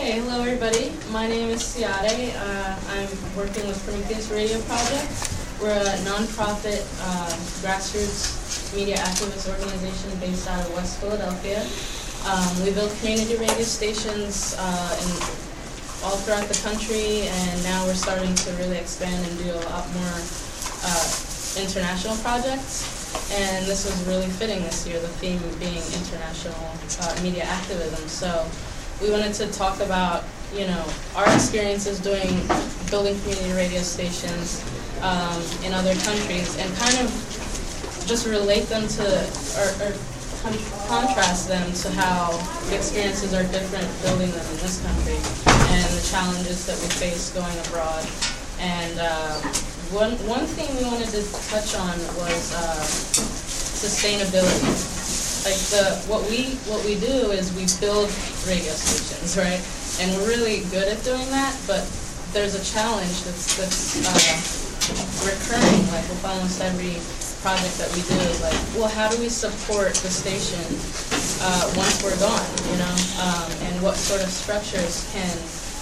Okay, hello everybody. My name is Siade. I'm working with Prometheus Radio Project. We're a nonprofit grassroots media activist organization based out of West Philadelphia. We build community radio stations all throughout the country, and now we're starting to really expand and do a lot more international projects. And this was really fitting this year, the theme being international media activism. So we wanted to talk about, our experiences building community radio stations in other countries, and kind of just relate them to, or contrast them to how the experiences are different building them in this country, and the challenges that we face going abroad. And one thing we wanted to touch on was sustainability. Like what we do is we build radio stations, right? And we're really good at doing that, but there's a challenge that's recurring, like with almost every project that we do, is like, well, how do we support the station once we're gone, and what sort of structures can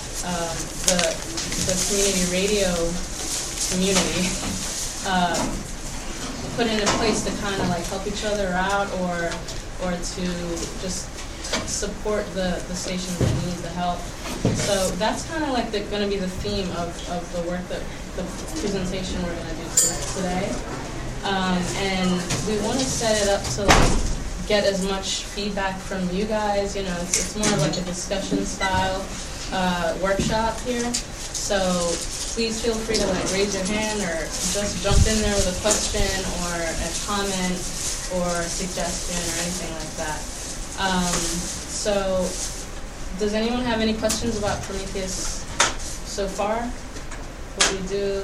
the community radio community put into place to kind of like help each other out, or to just support the stations that need the help. So that's kind of like going to be the theme of the work that the presentation we're going to do today. And we want to set it up to like get as much feedback from you guys. It's more of like a discussion style workshop here. So please feel free to like raise your hand or just jump in there with a question or a comment or a suggestion or anything like that. So does anyone have any questions about Prometheus so far? What we do?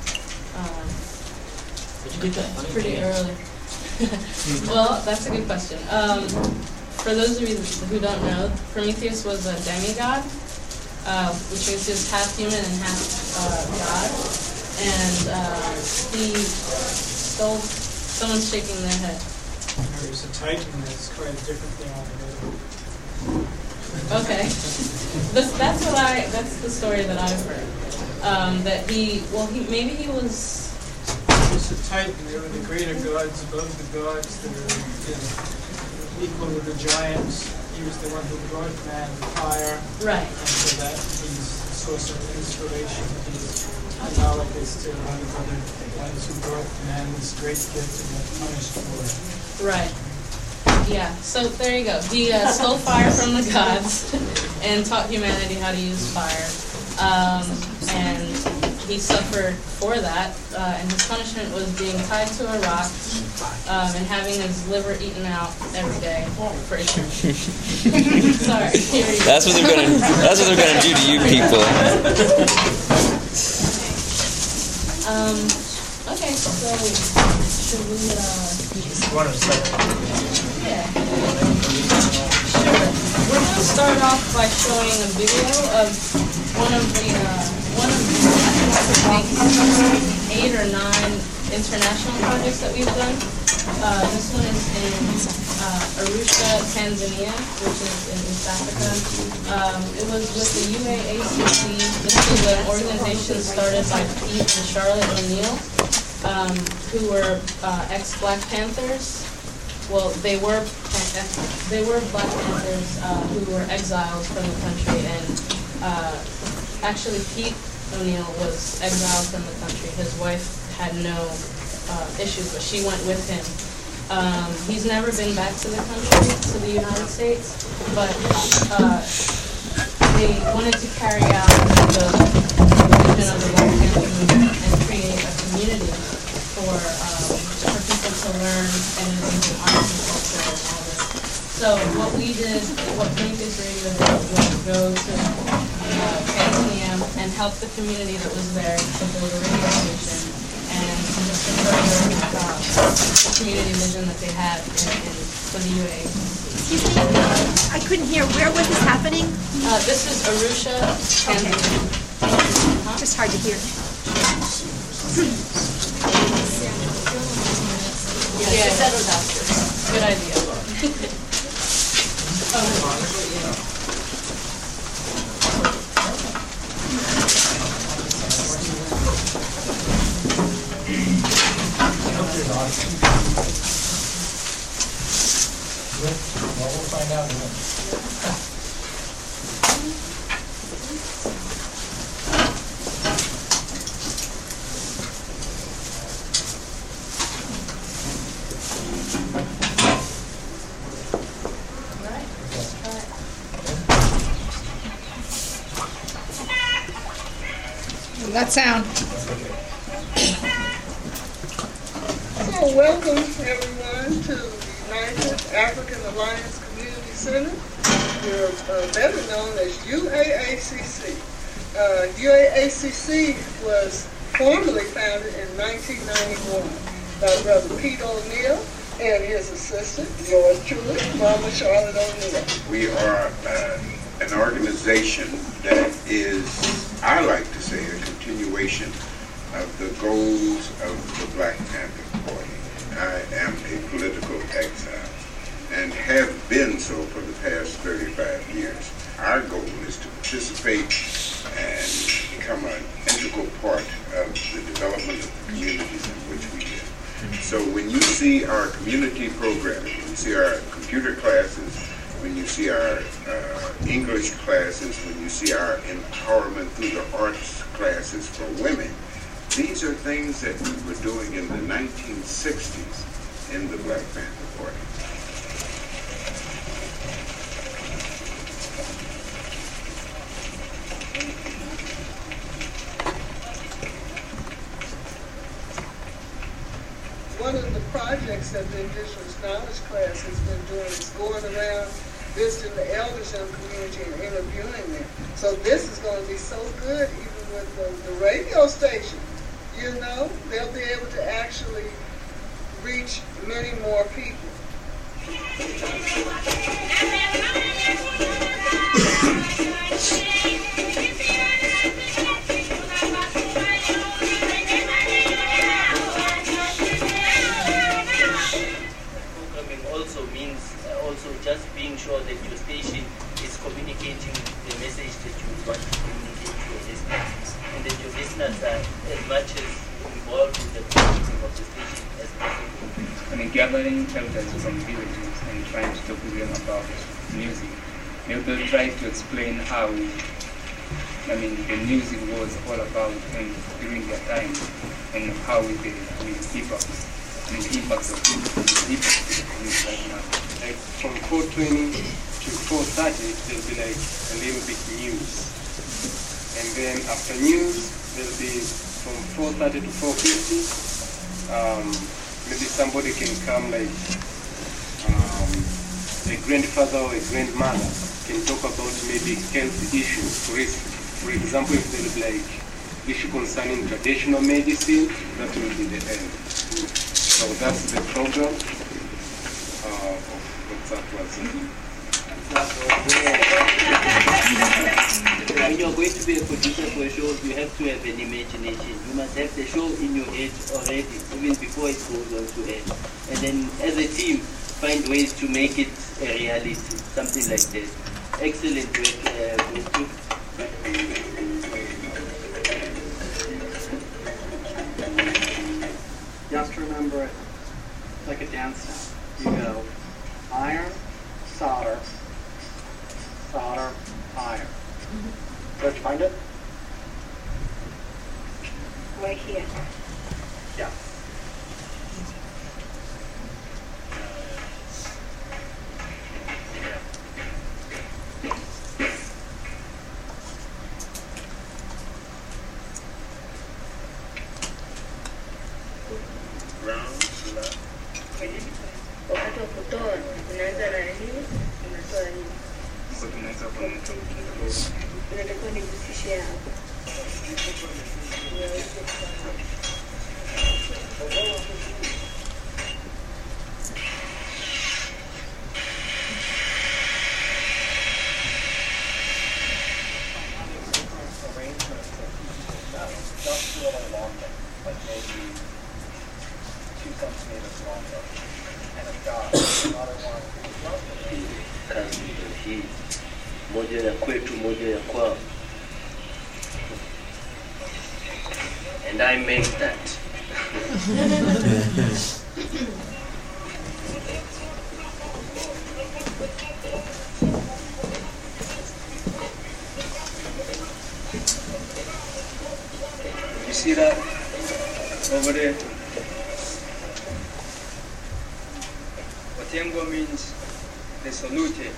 It's pretty early. Well, that's a good question. For those of you who don't know, Prometheus was a demigod, which means he was half human and half god. And he stole. Someone's shaking their head. There's a Titan that's quite a different thing altogether. Okay, that's the story that I've heard. That maybe he was. It's a Titan. They were the greater gods above the gods. They were equal with the giants. He was the one who brought man the fire. Right. And so that he's a source of inspiration. He's analogous to a lot of other ones who brought man this great gift and were punished for it. Right. Yeah. So there you go. He stole fire from the gods and taught humanity how to use fire. And he suffered for that. And his punishment was being tied to a rock and having his liver eaten out every day for eternity. Sorry. That's what they're gonna do to you people. Okay. So should we? Yeah. Sure. We're going to start off by showing a video of one of the I think 8 or 9 international projects that we've done. This one is in Arusha, Tanzania, which is in East Africa. It was with the UAACC. This is an organization started by Pete and Charlotte O'Neill, who were ex-Black Panthers. Well, they were Black Panthers who were exiled from the country, and actually Pete O'Neill was exiled from the country. His wife had no issues, but she went with him. He's never been back to the country, to the United States, but they wanted to carry out the vision of the Black Panther movement and create a community for people to learn and engage in arts and culture and all this. So what Prometheus Radio did was go to Tanzania and help the community that was there to build a radio station and just to further the community vision that they had for the UAA. Excuse me, I couldn't hear. Where was this happening? This is Arusha, Tanzania. Okay. Just hard to hear. Yeah, settle down. Good idea. that sound. So welcome everyone to the United African Alliance Community Center. We're better known as UAACC. UAACC was formally founded in 1991 by Brother Pete O'Neill and his assistant, yours truly, Mama Charlotte O'Neill. We are an organization that is, I like to say, a continuation of the goals of the Black Panther Party. I am a political exile and have been so for the past 35 years. Our goal is to participate and become an integral part of the development of the communities in which we live. So when you see our community programming, when you see our computer classes, when you see our English classes, when you see our empowerment through the arts classes for women, these are things that we were doing in the 1960s in the Black Panther Party. One of the projects that the Indigenous Knowledge class has been doing is going around visiting the elders in the community and interviewing them. So this is going to be so good, even with the radio station. You know, they'll be able to actually reach many more people. Just being sure that your station is communicating the message that you want to communicate to your listeners, and that your listeners are as much as involved in the processing of the station as possible. I mean, gathering elders from villages and trying to talk to them about music. They'll try to explain how, the music was all about during their time, and how the hip-hop, the impact of hip-hop to the community right now. Like from 4:20 to 4:30, there'll be like a little bit news. And then after news, there'll be from 4:30 to 4:50, maybe somebody can come like a grandfather or a grandmother can talk about maybe health issues. For example, if there'll be like issue concerning traditional medicine, that will be the end. So that's the program. When you're going to be a producer for a show, you have to have an imagination. You must have the show in your head already, even before it goes on to air. And then as a team, find ways to make it a reality, something like that. Excellent work, Just remember it like a dance step. You go iron, solder, solder, iron. Where'd you find it? Right here. Yeah. Wakati wa kutoa unaanza na nini? Unatoa nini? Unatakiwa nigusishe hapo. Moja ya kwetu, moja ya kwao. And I make that. You see that over there? Otengo means the saluted.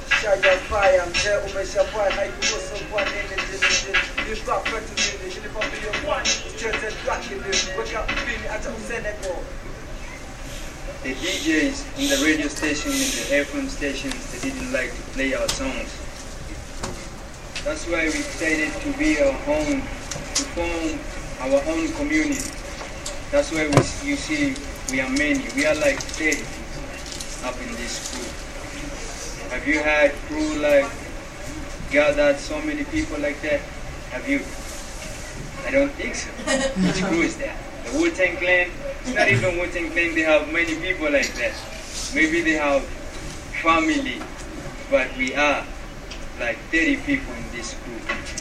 The DJs in the radio station and the FM stations, they didn't like to play our songs. That's why we decided to be our own, to form our own community. That's why you see we are many. We are like 30 up in this crew. Have you had crew like gathered so many people like that? Have you? I don't think so. Which crew is that? The Wu-Tang Clan? It's not even Wu-Tang Clan, they have many people like that. Maybe they have family, but we are like 30 people in this group.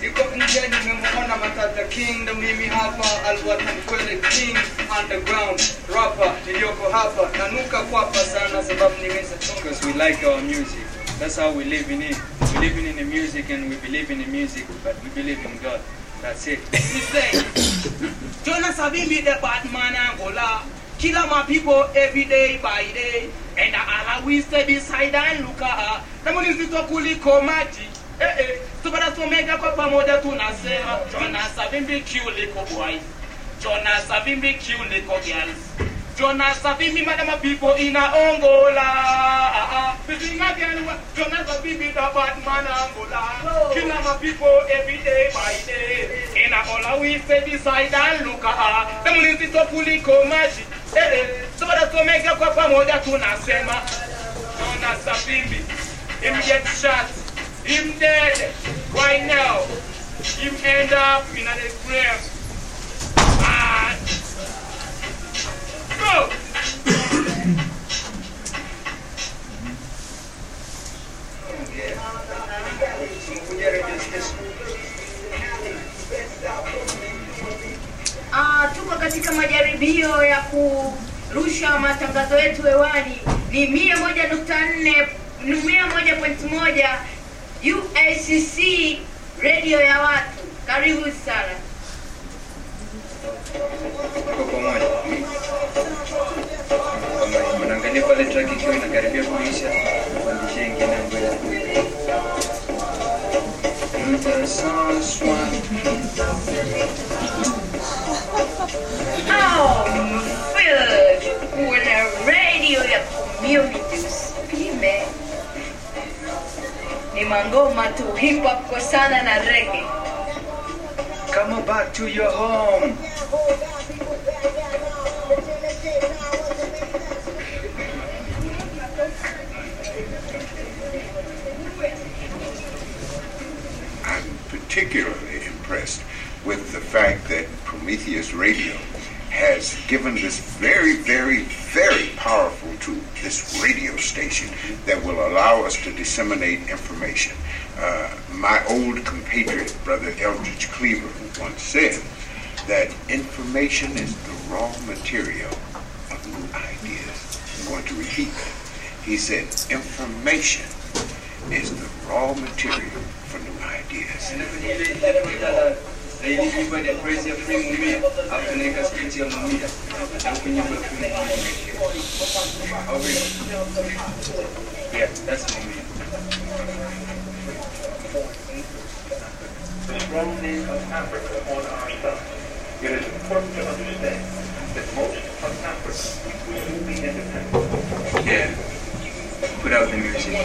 King, underground, rapper, because we like our music. That's how we live in it. We live in the music and we believe in the music, but we believe in God. That's it. He said, Jonas Savimbi the Batman Angola, kill my people every day by day, and I always stay beside and look at her. The money is to Kuli Komati. So that's what make a couple more to Nasera. Jonas Savimbi kill little boys. Jonas Savimbi kill little girls. Jonas Savimbi, madam, people in Angola. Jonas Savimbi the Batman Angola. Kill my people every day by day. And I always stay beside and look at her. The money is to Kuli Komati. So that's what make a couple more to Nasera. Jonas Savimbi, him get shot. Him dead right now. Him end up in a grave. Go! Tuko katika majaribio ya kurusha matangazo yetu hewani. Ni 101.4 101.1 UACC radio ya watu. Karibu sana. Kwa pamoja. Kama mnaangalia pale track ikiwa inakaribia kuisha, kuandisha ingine ambayo Phil, kuna radio ya community usipime. Ni mangoma tu, hip hop kwa sana na reggae. Come on back to your home. I'm particularly impressed with the fact that Prometheus Radio has given this very, very, very powerful tool, this radio station that will allow us to disseminate information. My old compatriot, Brother Eldridge Cleaver, once said that information is the raw material of new ideas. I'm going to repeat that. He said, information is the raw material for new ideas. Yeah, that's me. The stronghold of Africa on our side. It is important to understand that most of Africa will be independent. Yeah. Put out the music.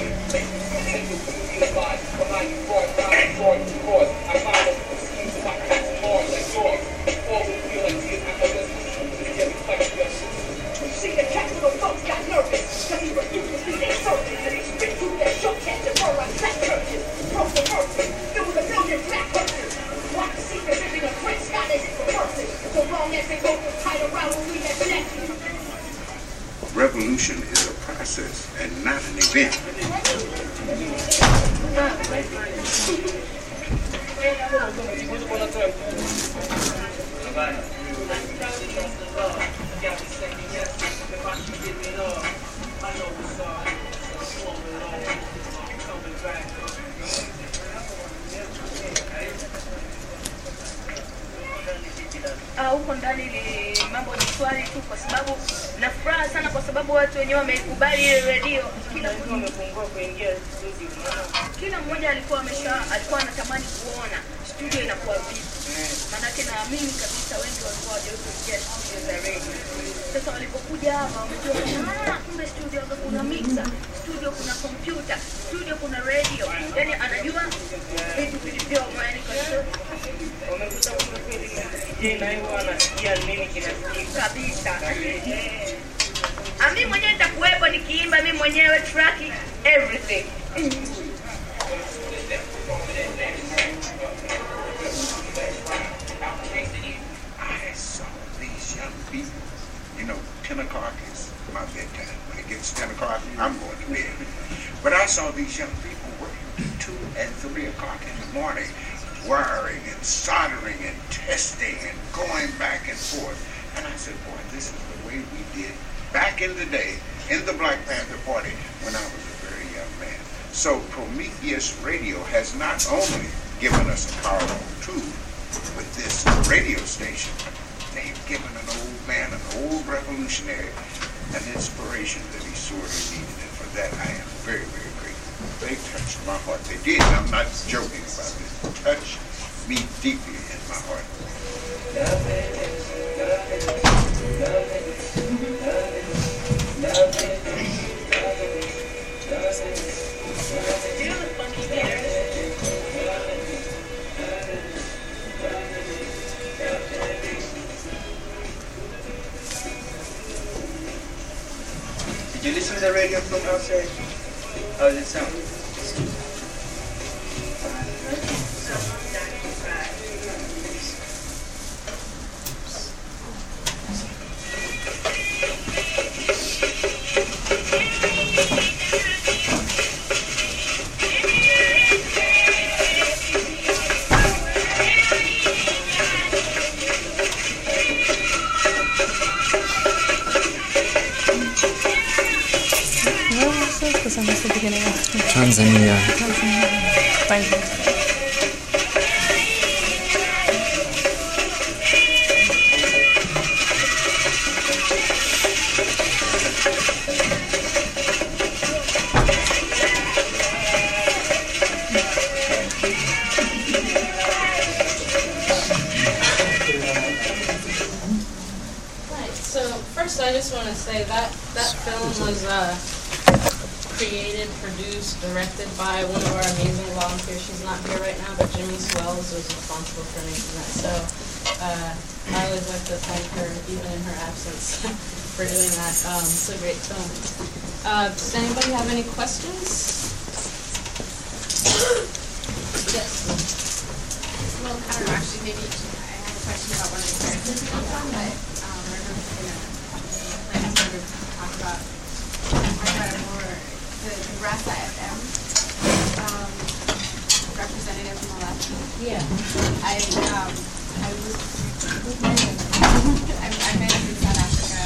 Revolution is a process and not an event. Huko ndani ni mambo ni swali tu kwa sababu Na furaha sana kwa sababu watu wenyewe wameikubali ile radio. Kila mmoja alikuwa anatamani kuona studio inakuwa vipi. Maanake naamini kabisa wengi walikuwa hawajawahi kusikia studio za radio. Sasa walipokuja hapa wamejua kumbe studio kuna mixer, studio kuna computer, studio kuna radio. Yaani anajua vitu vilivyomo, yani kwa hiyo wamekuta kumbe kweli DJ na yeye anasikia nini kinasikika kabisa. Mimi mwenyewe nitakuwepo nikiimba mimi mwenyewe track everything. I saw these young people. You know, 10 o'clock is my bedtime. When it gets 10 o'clock, I'm going to bed. But I saw these young people working 2 and 3 o'clock in the morning, wiring and soldering and testing and going back and forth. And I said, boy, this is the way we did back in the day in the Black Panther Party when I was a very young man. So Prometheus Radio has not only given us a powerful tool with this radio station, they've given an old man, an old revolutionary, an inspiration that he sorely needed. And for that, I am very, very grateful. They touched my heart. They did. I'm not joking about this. Touched me deeply in my heart. Did you listen to the radio from outside? How does it sound? Tanzania. Thank you. So first I just want to say that film was created, produced, directed by one of our amazing volunteers. She's not here right now, but Jimmy Swells was responsible for making that. So I always like to thank her, even in her absence, for doing that. It's a great film. Does anybody have any questions? Yes. Well, I don't know, actually, maybe I have a question about one of the characters in the film, but I don't know if you're going to sort of talk about it more. The Rasa FM representative from the left. Yeah. I was I met him in South Africa.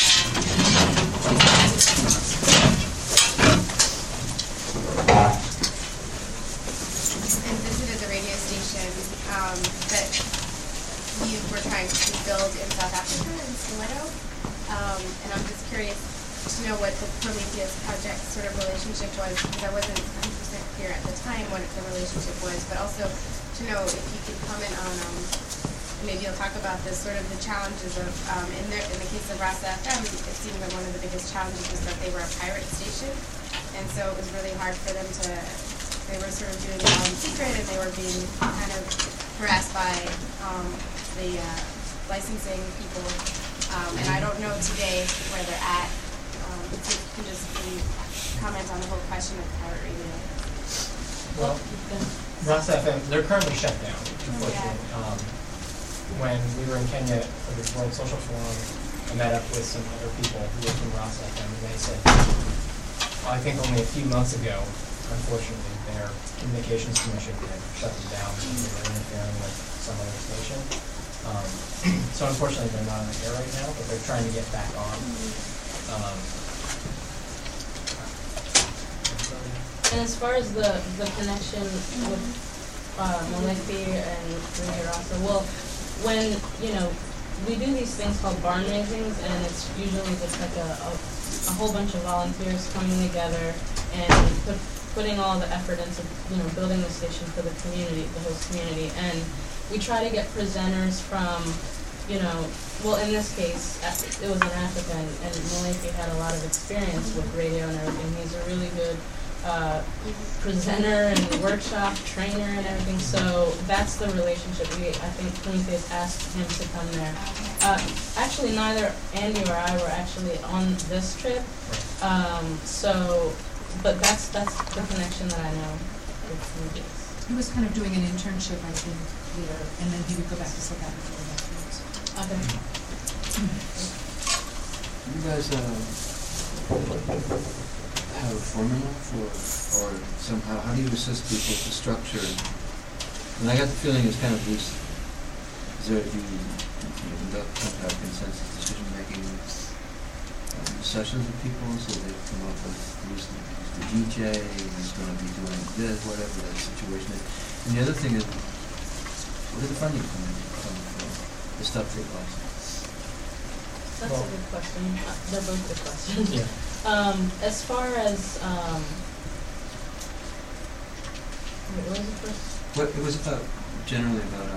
And visited the radio station that you were trying to build in South Africa in Soweto. And I'm just curious to know what the Prometheus Project sort of relationship was, because I wasn't 100% clear at the time what the relationship was, but also to know if you could comment on, maybe you'll talk about this, sort of the challenges of, in the case of Rasa FM, it seemed that one of the biggest challenges was that they were a pirate station, and so it was really hard for them to, they were sort of doing it all in secret, and they were being kind of harassed by the licensing people, and I don't know today where they're at. If you can just comment on the whole question of pirate radio. Well, Rasa FM, they're currently shut down, unfortunately. Yeah. When we were in Kenya for the World Social Forum, I met up with some other people who work in Rasa FM, and they said, I think only a few months ago, unfortunately, their communications commission had shut them down because they were interfering with some other station. So unfortunately, they're not on the air right now, but they're trying to get back on. And as far as the connection with Molefi and Rasa, well, when, we do these things called barn raisings, and it's usually just like a whole bunch of volunteers coming together and putting all the effort into, you know, building the station for the community, the host community. And we try to get presenters from, you know, well, in this case, it was an African, and Malaiki had a lot of experience with radio and everything. He's a really good presenter and workshop trainer and everything. So that's the relationship. I think Prometheus asked him to come there. Actually, neither Andy or I were actually on this trip. But that's the connection that I know with Prometheus. He was kind of doing an internship, I think, here, and then he would go back to South Africa afterwards. Okay. You guys have a formula for, or somehow, how do you assist people to structure? And I got the feeling it's kind of loose. Is there, do you conduct some kind of consensus decision-making sessions with people so they come up with who's the DJ, who's going to be doing this, whatever that situation is? And the other thing is, where did the funding come from the stuff they cost? That's a good question. They're both good questions. Yeah. As far as what was the first? What it was about generally about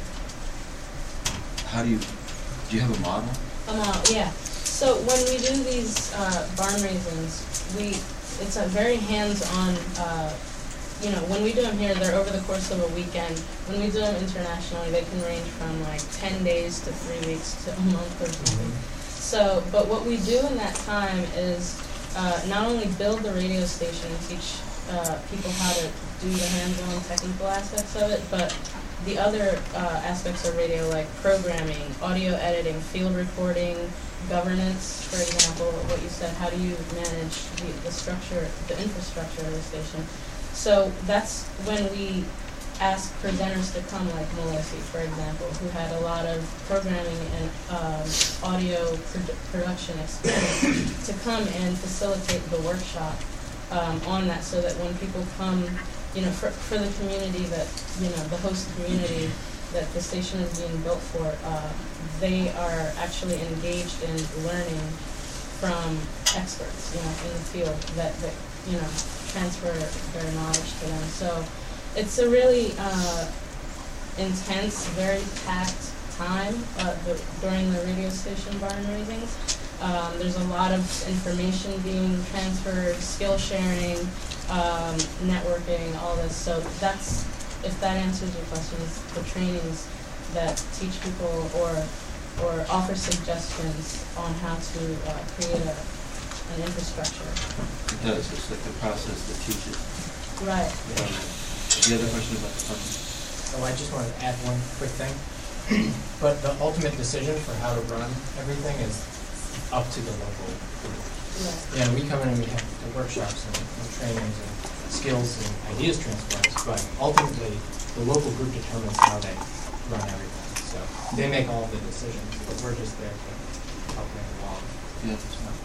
how do you have a model? A model, yeah. So when we do these barn raisins, it's a very hands-on. You know, when we do them here, they're over the course of a weekend. When we do them internationally, they can range from like 10 days to 3 weeks to a month or something. So, but what we do in that time is not only build the radio station and teach people how to do the hands-on technical aspects of it, but the other aspects of radio, like programming, audio editing, field recording, governance, for example, what you said, how do you manage the structure, the infrastructure of the station. So that's when we ask presenters to come, like Melissa, for example, who had a lot of programming and audio production experience, to come and facilitate the workshop on that, so that when people come, you know, for the community that, you know, the host community that the station is being built for, they are actually engaged in learning from experts, you know, in the field that you know, transfer their knowledge to them. So it's a really intense, very packed time during the radio station barn raisings. There's a lot of information being transferred, skill sharing, networking, all this. So that's, if that answers your question, is the trainings that teach people or offer suggestions on how to create an infrastructure. It does. It's like the process that teaches. Right. The other question about the funding? Oh, I just wanted to add one quick thing. But the ultimate decision for how to run everything is up to the local group. Yeah, we come in and we have the workshops and trainings and skills and ideas transfers, but ultimately the local group determines how they run everything. So they make all the decisions, but we're just there to help them along. Yeah.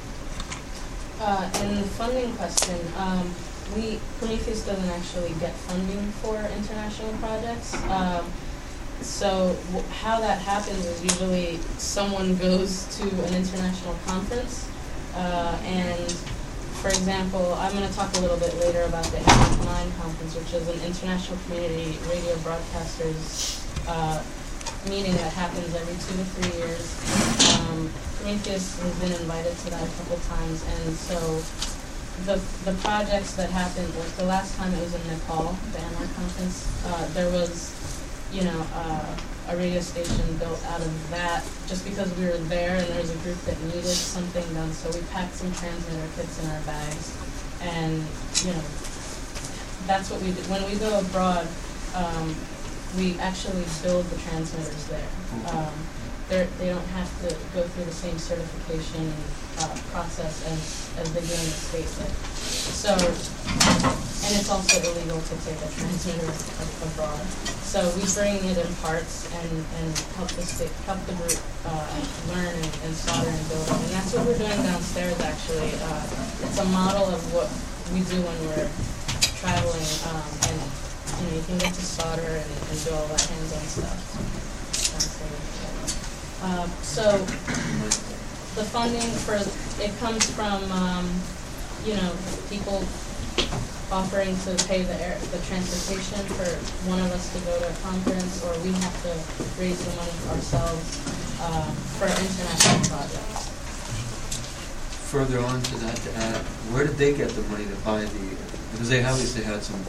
And the funding question, Prometheus doesn't actually get funding for international projects. So how that happens is usually someone goes to an international conference, and for example, I'm going to talk a little bit later about the NF9 conference, which is an international community radio broadcasters meeting that happens every 2 to 3 years. Prometheus has been invited to that a couple times, and so the projects that happened, like the last time it was in Nepal, the AMR conference, there was, you know, a radio station built out of that just because we were there and there was a group that needed something done, so we packed some transmitter kits in our bags, and, you know, that's what we did. When we go abroad, we actually build the transmitters there. They don't have to go through the same certification process as they do in the States. So, and it's also illegal to take a transmitter abroad. So we bring it in parts and help the group learn and solder and build it. And that's what we're doing downstairs, actually. It's a model of what we do when we're traveling, and you know, you can get to solder and do all that hands-on stuff downstairs. So the funding for it comes from people offering to pay the transportation for one of us to go to a conference, or we have to raise the money ourselves for international projects. Further on to that, to add, where did they get the money to buy because they obviously had some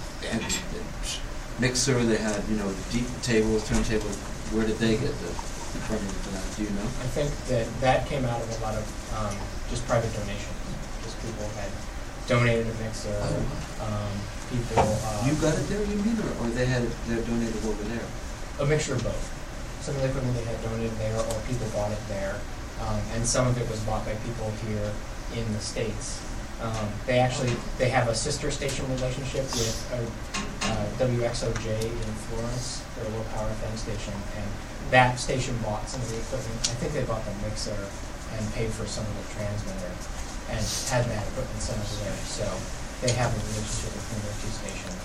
mixer, they had, deep tables, turntables. Where did they get the funding for that? Do you know? I think that came out of a lot of just private donations. Just people had donated a mixer. People. You got it there, you mean, or they're donated over there? A mixture of both. Some of the equipment they had donated there, or people bought it there, and some of it was bought by people here in the States. They have a sister station relationship with WXOJ in Florence, their low power FM station, and that station bought some of the equipment. I think they bought the mixer and paid for some of the transmitter, and had that equipment sent over there. So they have a relationship between their two stations.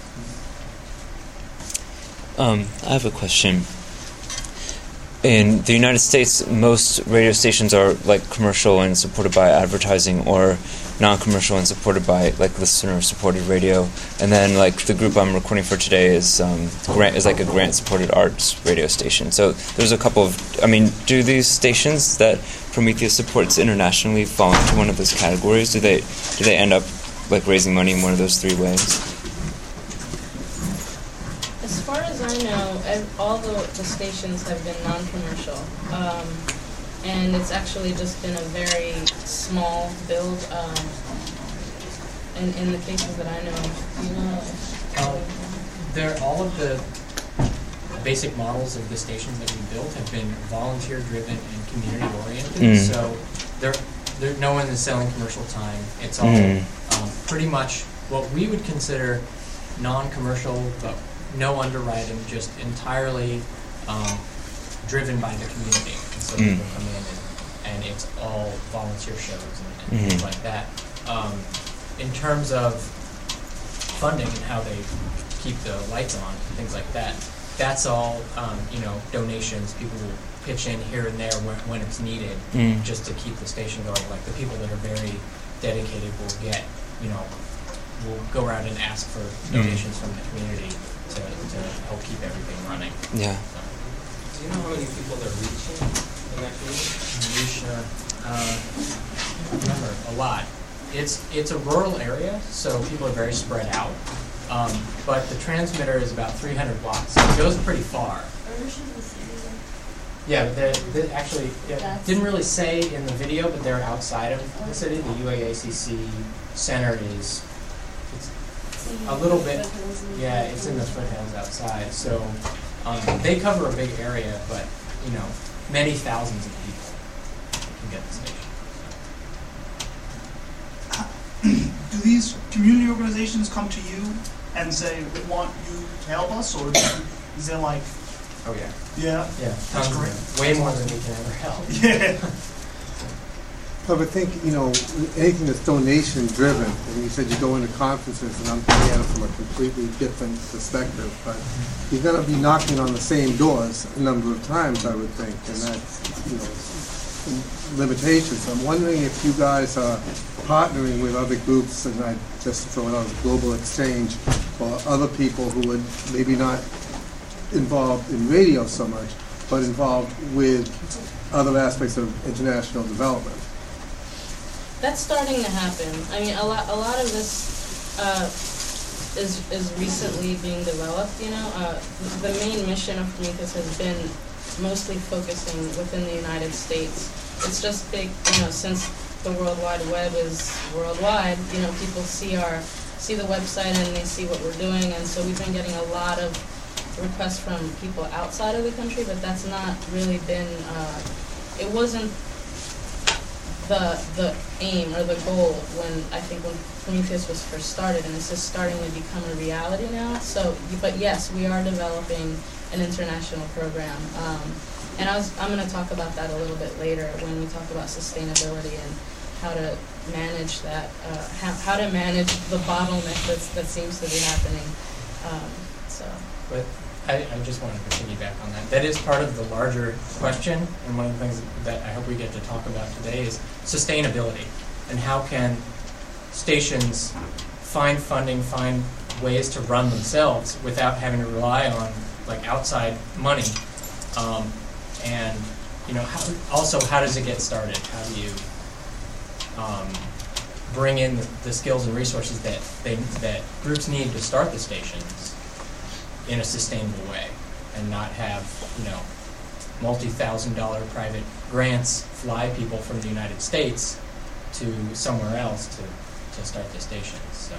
I have a question. In the United States, most radio stations are like commercial and supported by advertising, or non-commercial and supported by like listener-supported radio. And then like the group I'm recording for today is like a grant-supported arts radio station. So there's a couple of, do these stations that Prometheus supports internationally fall into one of those categories? Do they end up like raising money in one of those three ways? As far as I know, all the stations have been non-commercial, and it's actually just been a very small build. In the cases that I know, All of the basic models of the stations that we built have been volunteer-driven and community-oriented. So no one is selling commercial time. It's all pretty much what we would consider non-commercial, but no underwriting, just entirely driven by the community. And so people come in and it's all volunteer shows and things like that. In terms of funding and how they keep the lights on, things like that, that's all donations. People will pitch in here and there when it's needed, just to keep the station going. Like the people that are very dedicated will get, will go around and ask for donations from the community to help keep everything running. Yeah. So. Do you know how many people they're reaching in that community? Remember, a lot. It's a rural area, so people are very spread out. But the transmitter is about 300 blocks, so it goes pretty far. Yeah, but they actually didn't really say in the video, but they're outside of the city. The UAACC center is a little bit, it's in the foothills outside. So they cover a big area, but many thousands of people can get the station. Do these community organizations come to you and say, we want you to help us, or is there like... Oh, yeah. Yeah? Yeah. That's great. Way more than we can ever help. Yeah. But I think, anything that's donation-driven, and you said you go into conferences, and I'm coming at it from a completely different perspective, but you're going to be knocking on the same doors a number of times, I would think, and that's, limitations. So I'm wondering if you guys are partnering with other groups, and I just throw it out as Global Exchange, or other people who are maybe not involved in radio so much, but involved with other aspects of international development. That's starting to happen. A lot of this is recently being developed. The main mission of Prometheus has been mostly focusing within the United States. It's just big, since the World Wide Web is worldwide. People see the website and they see what we're doing, and so we've been getting a lot of requests from people outside of the country, but that's not really been. It wasn't the aim or the goal when Prometheus was first started, and it's just starting to become a reality now. So, but yes, we are developing an international program, and I'm going to talk about that a little bit later when we talk about sustainability and how to manage that, how to manage the bottleneck that seems to be happening. But I just wanted to piggyback on that. That is part of the larger question, and one of the things that I hope we get to talk about today is sustainability, and how can stations find funding, find ways to run themselves without having to rely on like outside money, and how does it get started? How do you bring in the skills and resources that groups need to start the stations in a sustainable way, and not have multi-$1,000 private grants fly people from the United States to somewhere else to start the stations.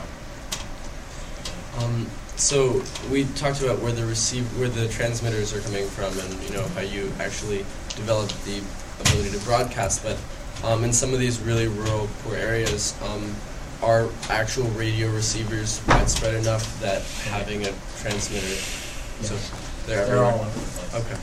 So we talked about where the transmitters are coming from, and how you actually develop the ability to broadcast. But in some of these really rural, poor areas, are actual radio receivers widespread enough that having a transmitter? Yes. So they're all over the place. Okay.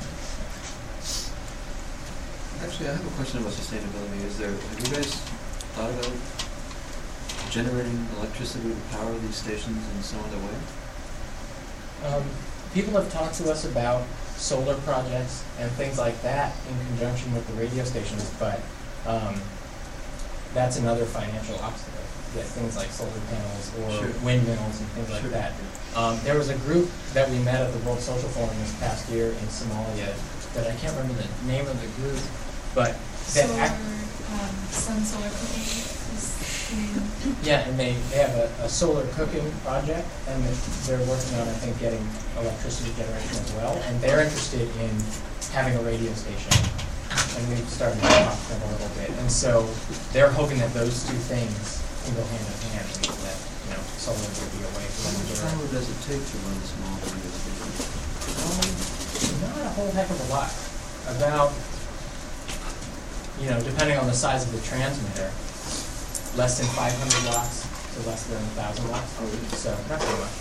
Yeah. Actually, I have a question about sustainability. Have you guys thought about generating electricity to power these stations in some other way? People have talked to us about solar projects and things like that in conjunction with the radio stations, but that's another financial obstacle. Get things like solar panels or windmills and things like that. There was a group that we met at the World Social Forum this past year in Somalia that I can't remember the name of the group, but that sun solar cooking. Yeah, and they have a solar cooking project, and they're working on, I think, getting electricity generation as well, and they're interested in having a radio station, and we've started to talk to them a little bit, and so they're hoping that those two things can go hand in hand, and that solar would be a way for them to How much power does it take to run a small radio station? Not a whole heck of a lot. About, depending on the size of the transmitter, less than 500 watts to less than 1,000 watts. So not very much.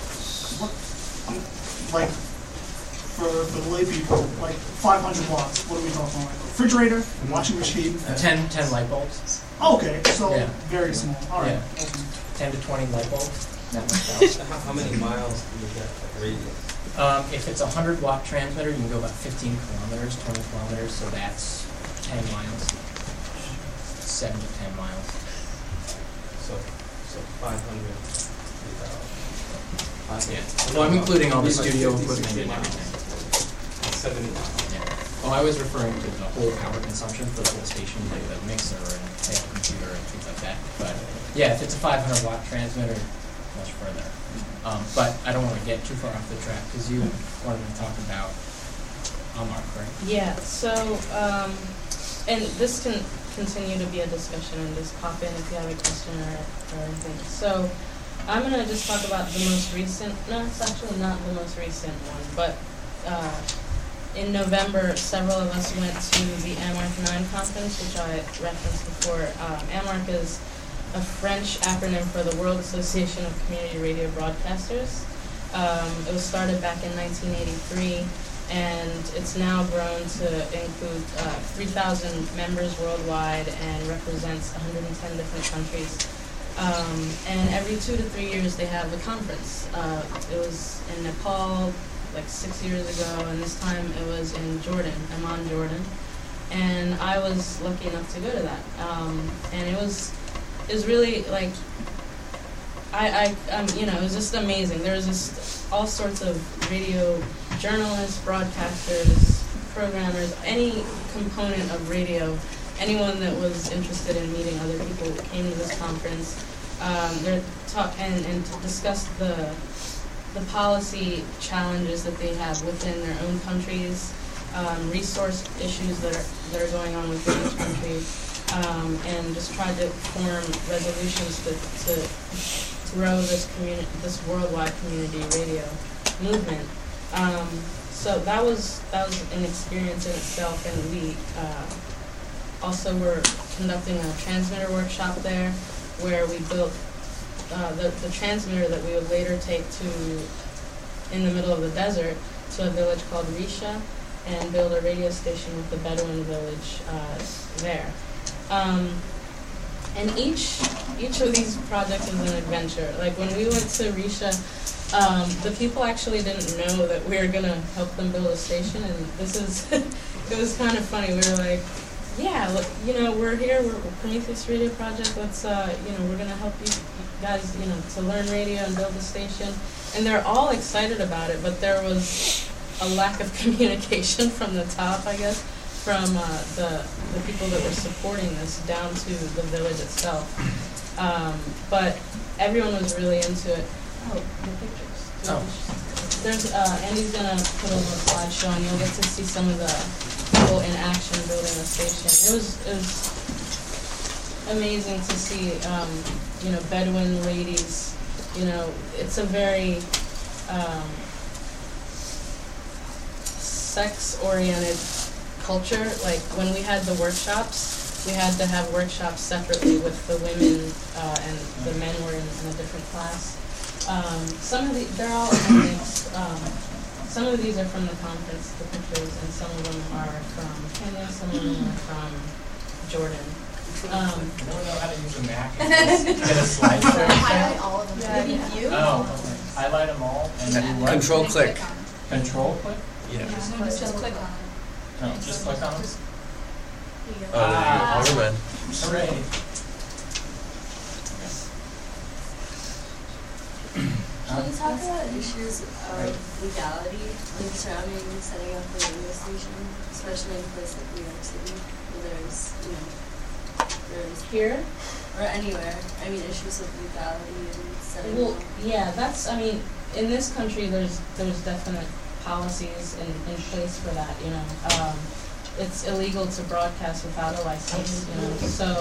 Like, for the lay people, like 500 watts, what are we talking about? Refrigerator, washing machine? 10 light bulbs. Okay, so very small. All right. Yeah. 10 to 20 light bulbs. Not much else. How many miles do you get at radius? If it's a 100-watt transmitter, you can go about 15 kilometers, 20 kilometers, so that's 10 miles. 7 to 10 miles. So 500. Yeah. Well, I'm including all the studio equipment and everything. 70. Yeah. Oh, I was referring to the whole power consumption for the whole station, like the mixer and the computer and things like that. But yeah, if it's a 500-watt transmitter, much further. But I don't want to get too far off the track because you wanted to talk about Amark, right? Yeah. So, and this can continue to be a discussion, and just pop in if you have a question or anything. So I'm going to just talk about the most recent, no, it's actually not the most recent one, but in November, several of us went to the Amark 9 conference, which I referenced before. Amark is a French acronym for the World Association of Community Radio Broadcasters. It was started back in 1983. And it's now grown to include 3,000 members worldwide and represents 110 different countries. And every 2 to 3 years they have a conference. It was in Nepal like 6 years ago, and this time it was in Jordan, Amman, Jordan. And I was lucky enough to go to that. And it was really like, it was just amazing. There was just all sorts of radio journalists, broadcasters, programmers, any component of radio, anyone that was interested in meeting other people came to this conference. They're and to discuss the policy challenges that they have within their own countries, resource issues that are going on within each country, and just try to form resolutions to grow this worldwide community radio movement. So that was an experience in itself, and we also were conducting a transmitter workshop there, where we built the transmitter that we would later take in the middle of the desert to a village called Risha, and build a radio station with the Bedouin village there. And each of these projects is an adventure. Like when we went to Risha, the people actually didn't know that we were gonna help them build a station, and this is it was kind of funny. We were like, yeah, look, we're here, we're Prometheus Radio Project. Let's we're gonna help you guys, to learn radio and build a station. And they're all excited about it, but there was a lack of communication from the top, I guess, from the people that were supporting this down to the village itself. But everyone was really into it. Oh, the pictures. Oh. There's Andy's gonna put over a slideshow, and you'll get to see some of the people in action building the station. It was amazing to see, Bedouin ladies. It's a very sex-oriented culture. Like when we had the workshops, we had to have workshops separately with the women, and the men were in a different class. They're all mixed. Some of these are from the conference, the pictures, and some of them are from Kenya, some of them are from Jordan. I don't know how to use a Mac. Get a slideshow. Highlight all of them. Maybe view. Oh, okay. Highlight them all and do what? Control click. Control click? Yeah. Just click on it. No, just click on them. Oh, never mind. Hooray. Can you talk about issues of legality surrounding setting up a radio station, especially in a place like New York City, where there's Here? or anywhere? I mean, issues of legality and setting Well, up. yeah, in this country, there's definite policies in place for that, it's illegal to broadcast without a license, so,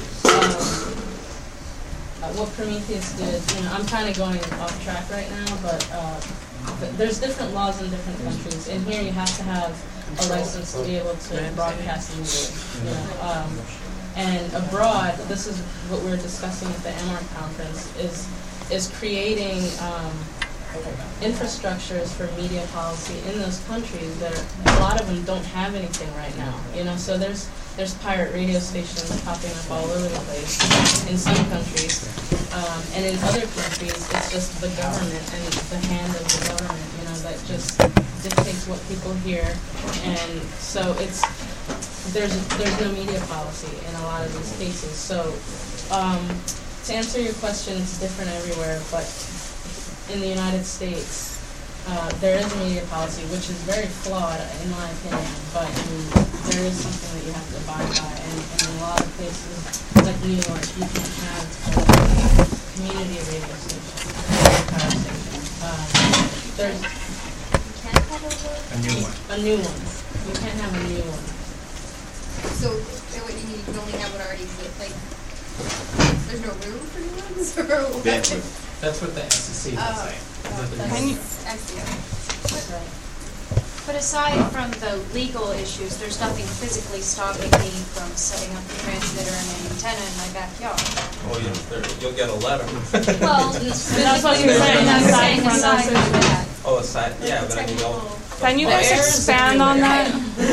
what Prometheus did, I'm kind of going off track right now, but there's different laws in different countries. In here, you have to have a license to be able to broadcast legally, and abroad, this is what we were discussing at the MR conference, is creating infrastructures for media policy in those countries that a lot of them don't have anything right now. So there's pirate radio stations popping up all over the place in some countries, and in other countries it's just the government and the hand of the government, that just dictates what people hear, and so there's no media policy in a lot of these cases. So to answer your question, it's different everywhere, but in the United States, there is a media policy, which is very flawed, in my opinion, but there is something that you have to abide by, and in a lot of places, like New York, you can have a community radio station, power station. There's a new one. A new one. You can't have a new one. So what you need, you can only have what already exists. Like, there's no room for new ones, or what? That's what the SEC would say. Can you? I see. But aside from the legal issues, there's nothing physically stopping me from setting up a transmitter and an antenna in my backyard. Oh, you'll get a letter. Well, that's what you're saying. Aside from that. Oh, aside, yeah, but I mean, Can you expand on that?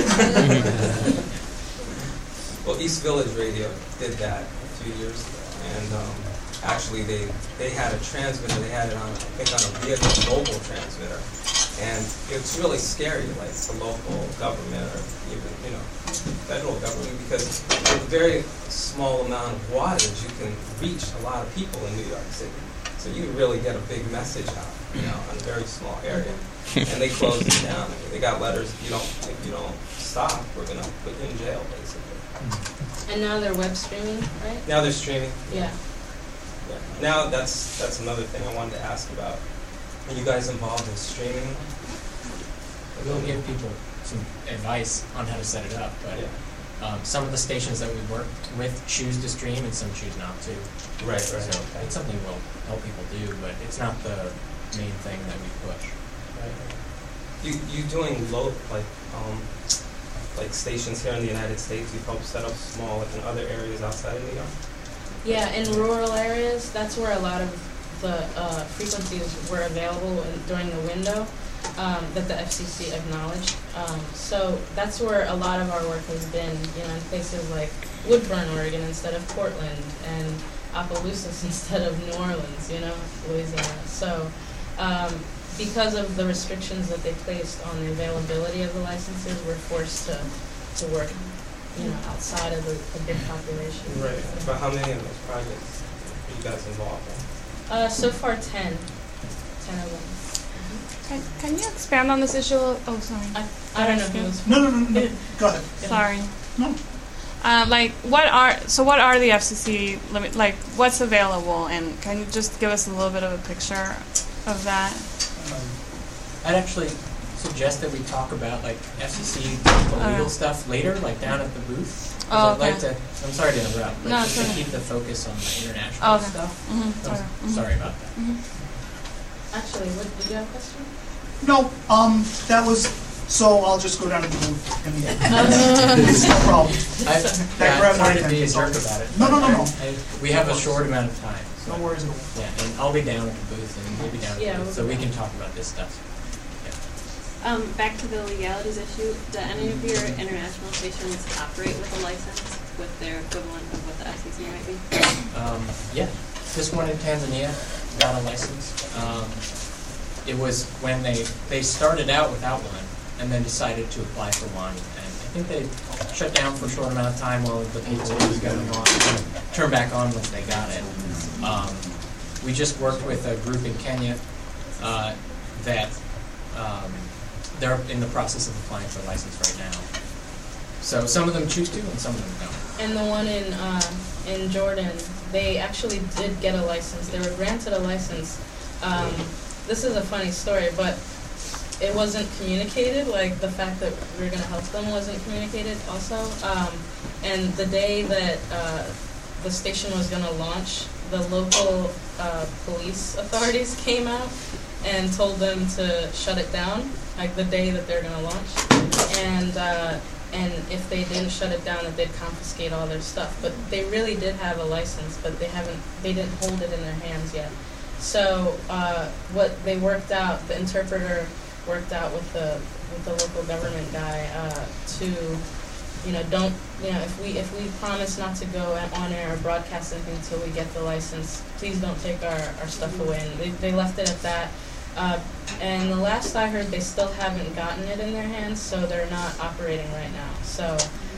Well, East Village Radio did that a few years ago, and actually they had a transmitter. They had it on, I think, on a vehicle mobile transmitter, and it's really scary, like the local government or even federal government, because with a very small amount of wattage, you can reach a lot of people in New York City. So you really get a big message out, in a very small area. And they closed it down. I mean, they got letters. If you don't stop, we're gonna put you in jail, basically. And now they're web streaming, right? Now they're streaming. Yeah. Now that's another thing I wanted to ask about. Are you guys involved in streaming? We'll give people some advice on how to set it up, but some of the stations that we work with choose to stream and some choose not to. Right. So it's something we'll help people do, but it's not the main thing that we push. You doing like stations here in the United States? You help set up small, like in other areas outside of New York? Yeah, in rural areas, that's where a lot of the frequencies were available during the window that the FCC acknowledged. So that's where a lot of our work has been, in places like Woodburn, Oregon instead of Portland, and Opelousas instead of New Orleans, Louisiana. So because of the restrictions that they placed on the availability of the licenses, we're forced to work, outside of the big population. Right. But how many of those projects are you guys involved in? So far 10 of them. Can you expand on this issue? Oh, sorry. I don't know who was. No. Go ahead. Sorry. No. What are the FCC limit? Like, what's available, and can you just give us a little bit of a picture of that? I'd actually suggest that we talk about like FCC legal stuff later, like down at the booth. Oh, I'd like to. I'm sorry to interrupt, but just to keep the focus on the international stuff. Mm-hmm. Sorry about that. Mm-hmm. Actually, did you have a question? No. That was. So I'll just go down to the booth and it's no problem. I'm trying to be a jerk about it. No. We have a short amount of time. So no worries at all. Yeah, and I'll be down at the booth, and you'll be down at the booth, so we can talk about this stuff. Back to the legalities issue, do any of your international stations operate with a license, with their equivalent of what the FCC might be? Yeah. This one in Tanzania got a license. It was when they started out without one and then decided to apply for one. And I think they shut down for a short amount of time while the paperwork was going on and turned back on once they got it. We just worked with a group in Kenya that they're in the process of applying for a license right now. So some of them choose to and some of them don't. And the one in Jordan, they actually did get a license. They were granted a license. This is a funny story, but it wasn't communicated. Like, the fact that we were going to help them wasn't communicated also. And the day that the station was going to launch, the local police authorities came out and told them to shut it down, like the day that they're going to launch. And if they didn't shut it down, that they'd confiscate all their stuff. But they really did have a license, but they didn't hold it in their hands yet. So what they worked out, the interpreter worked out with the local government guy to, if we promise not to go on air or broadcast anything until we get the license, please don't take our stuff away. And they left it at that. And the last I heard, they still haven't gotten it in their hands, so they're not operating right now. So,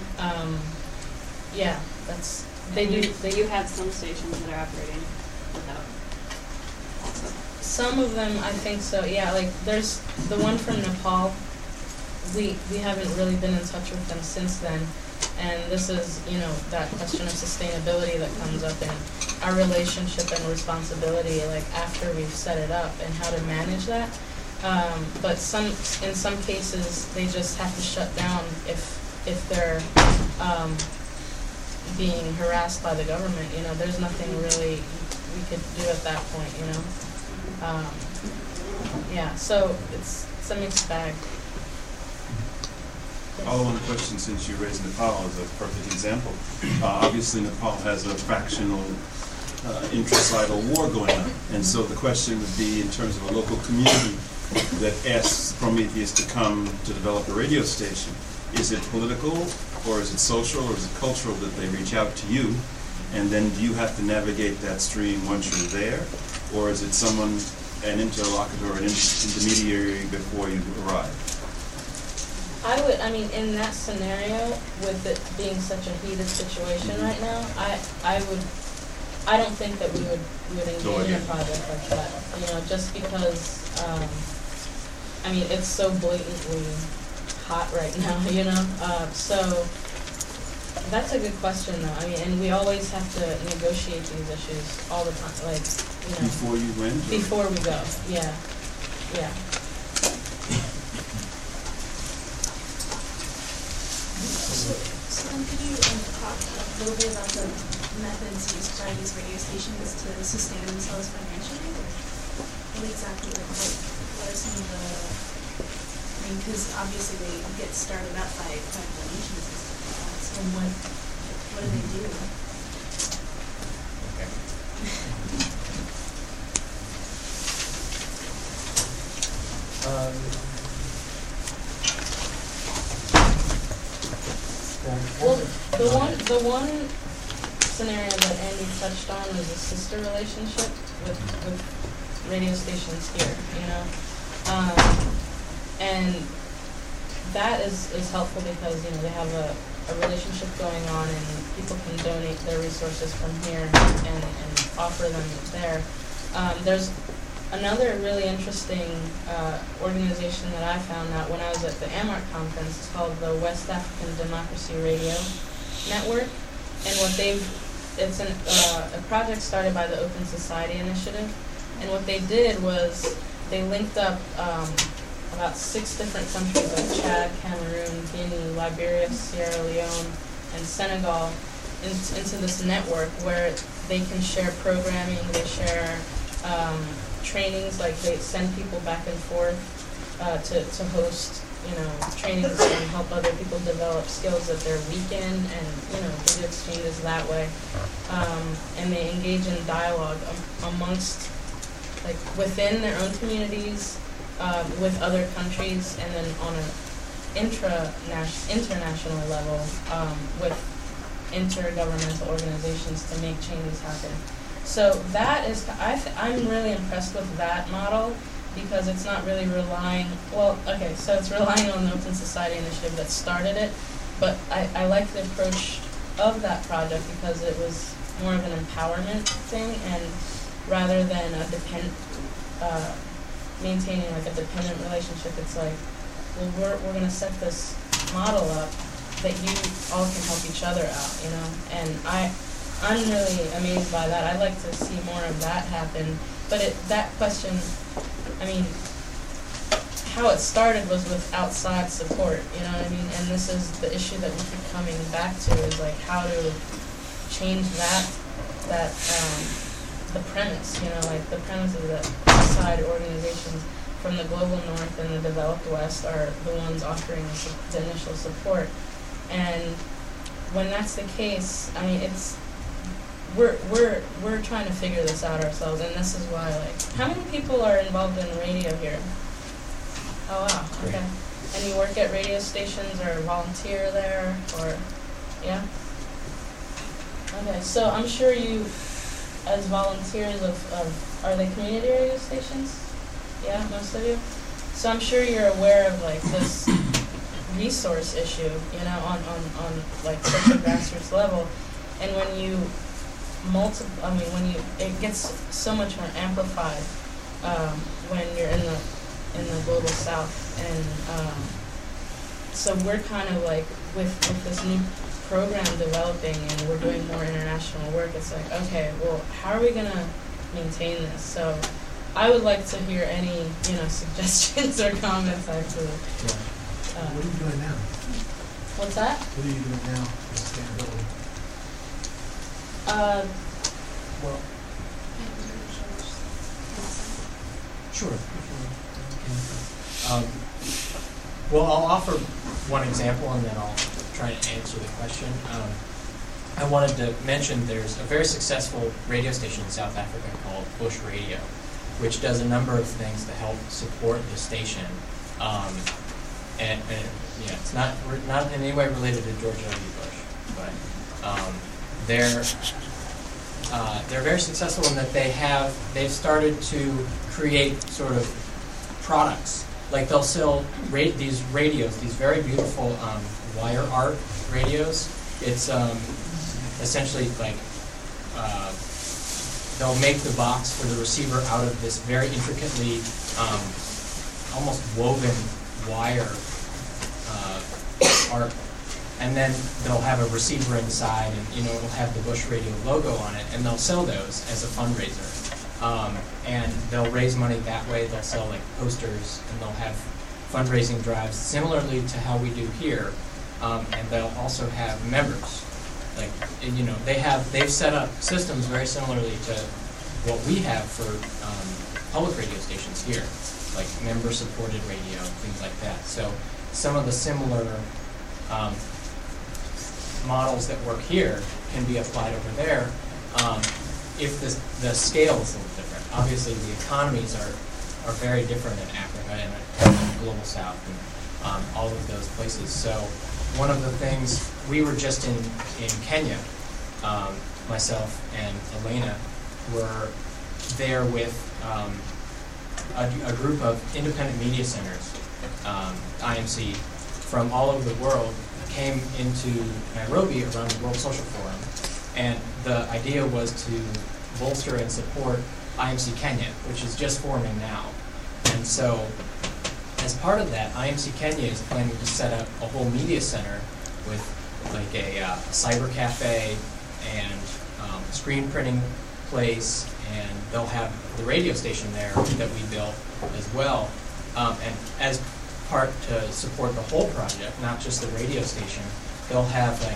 that's they do. You have some stations that are operating without. Also. Some of them, I think so. Yeah, like there's the one from Nepal. We haven't really been in touch with them since then. And this is, that question of sustainability that comes up in our relationship and responsibility, like after we've set it up and how to manage that. But in some cases, they just have to shut down if they're being harassed by the government. There's nothing really we could do at that point. So it's a mixed bag. Follow on the question, since you raised Nepal as a perfect example. Obviously, Nepal has a factional intracidal war going on. And so the question would be, in terms of a local community that asks Prometheus to come to develop a radio station, is it political, or is it social, or is it cultural that they reach out to you? And then do you have to navigate that stream once you're there? Or is it an interlocutor, an intermediary before you arrive? In that scenario, with it being such a heated situation right now, I don't think that we would engage in a project like that. Just because, it's so blatantly hot right now, so that's a good question, though. And we always have to negotiate these issues all the time, Before you went? Before we go, yeah. So then could you talk a little bit about the methods used by these radio stations to sustain themselves financially? What exactly, what are some of the, because obviously they get started up by donations and stuff like that, so what do they do? Well, the one scenario that Andy touched on was a sister relationship with radio stations here, you know, and that is helpful because, you know, they have a relationship going on and people can donate their resources from here and offer them there. There's another really interesting organization that I found out when I was at the AMARC conference. It's called the West African Democracy Radio Network, and it's a project started by the Open Society Initiative, and what they did was they linked up about 6 different countries like Chad, Cameroon, Guinea, Liberia, Sierra Leone, and Senegal into this network where they can share programming, they share trainings, like they send people back and forth to host, you know, trainings and help other people develop skills that they're weak in, and, you know, do exchanges that way. And they engage in dialogue amongst, like, within their own communities, with other countries, and then on an international level, with intergovernmental organizations to make changes happen. So that is, I'm really impressed with that model because it's not really relying, well, okay, so it's relying on the Open Society Initiative that started it, but I like the approach of that project because it was more of an empowerment thing, and rather than a maintaining like a dependent relationship, it's like, well, we're going to set this model up that you all can help each other out, you know, and I'm really amazed by that. I'd like to see more of that happen. But that question, I mean, how it started was with outside support, you know what I mean? And this is the issue that we keep coming back to, is like how to change the premise, you know, like the premise is that outside organizations from the global north and the developed west are the ones offering the initial support. And when that's the case, I mean, we're trying to figure this out ourselves, and this is why, like, how many people are involved in radio here? Oh wow, okay. And you work at radio stations or volunteer there, or, yeah? Okay, so I'm sure you, as volunteers of are they community radio stations? Yeah, most of you? So I'm sure you're aware of, like, this resource issue, you know, on like such a grassroots level. And when you it gets so much more amplified when you're in the global south. And so we're kind of like with this new program developing, and we're doing more international work. It's like, okay, well, how are we gonna maintain this? So I would like to hear any, you know, suggestions or comments, actually. What are you doing now? What's that? What are you doing now for sustainability? Well, sure. Well, I'll offer one example, and then I'll try to answer the question. I wanted to mention there's a very successful radio station in South Africa called Bush Radio, which does a number of things to help support the station. And yeah, it's not in any way related to George W. Bush, but they're very successful in that they've started to create sort of products. Like they'll sell these radios, these very beautiful wire art radios. It's essentially like they'll make the box for the receiver out of this very intricately, almost woven wire art, and then they'll have a receiver inside, and it'll have the Bush Radio logo on it, and they'll sell those as a fundraiser. And they'll raise money that way. They'll sell like posters, and they'll have fundraising drives similarly to how we do here. And they'll also have members. Like, they've set up systems very similarly to what we have for public radio stations here, like member-supported radio, things like that. So some of the similar models that work here can be applied over there if the scale is a little different. Obviously, the economies are very different in Africa and the global south and all of those places. So one of the things, we were just in Kenya, myself and Elena were there with a group of independent media centers, IMC, from all over the world, came into Nairobi around the World Social Forum, and the idea was to bolster and support IMC Kenya, which is just forming now. And so, as part of that, IMC Kenya is planning to set up a whole media center with like a cyber cafe and screen printing place, and they'll have the radio station there that we built as well. And as part to support the whole project, not just the radio station, they'll have like,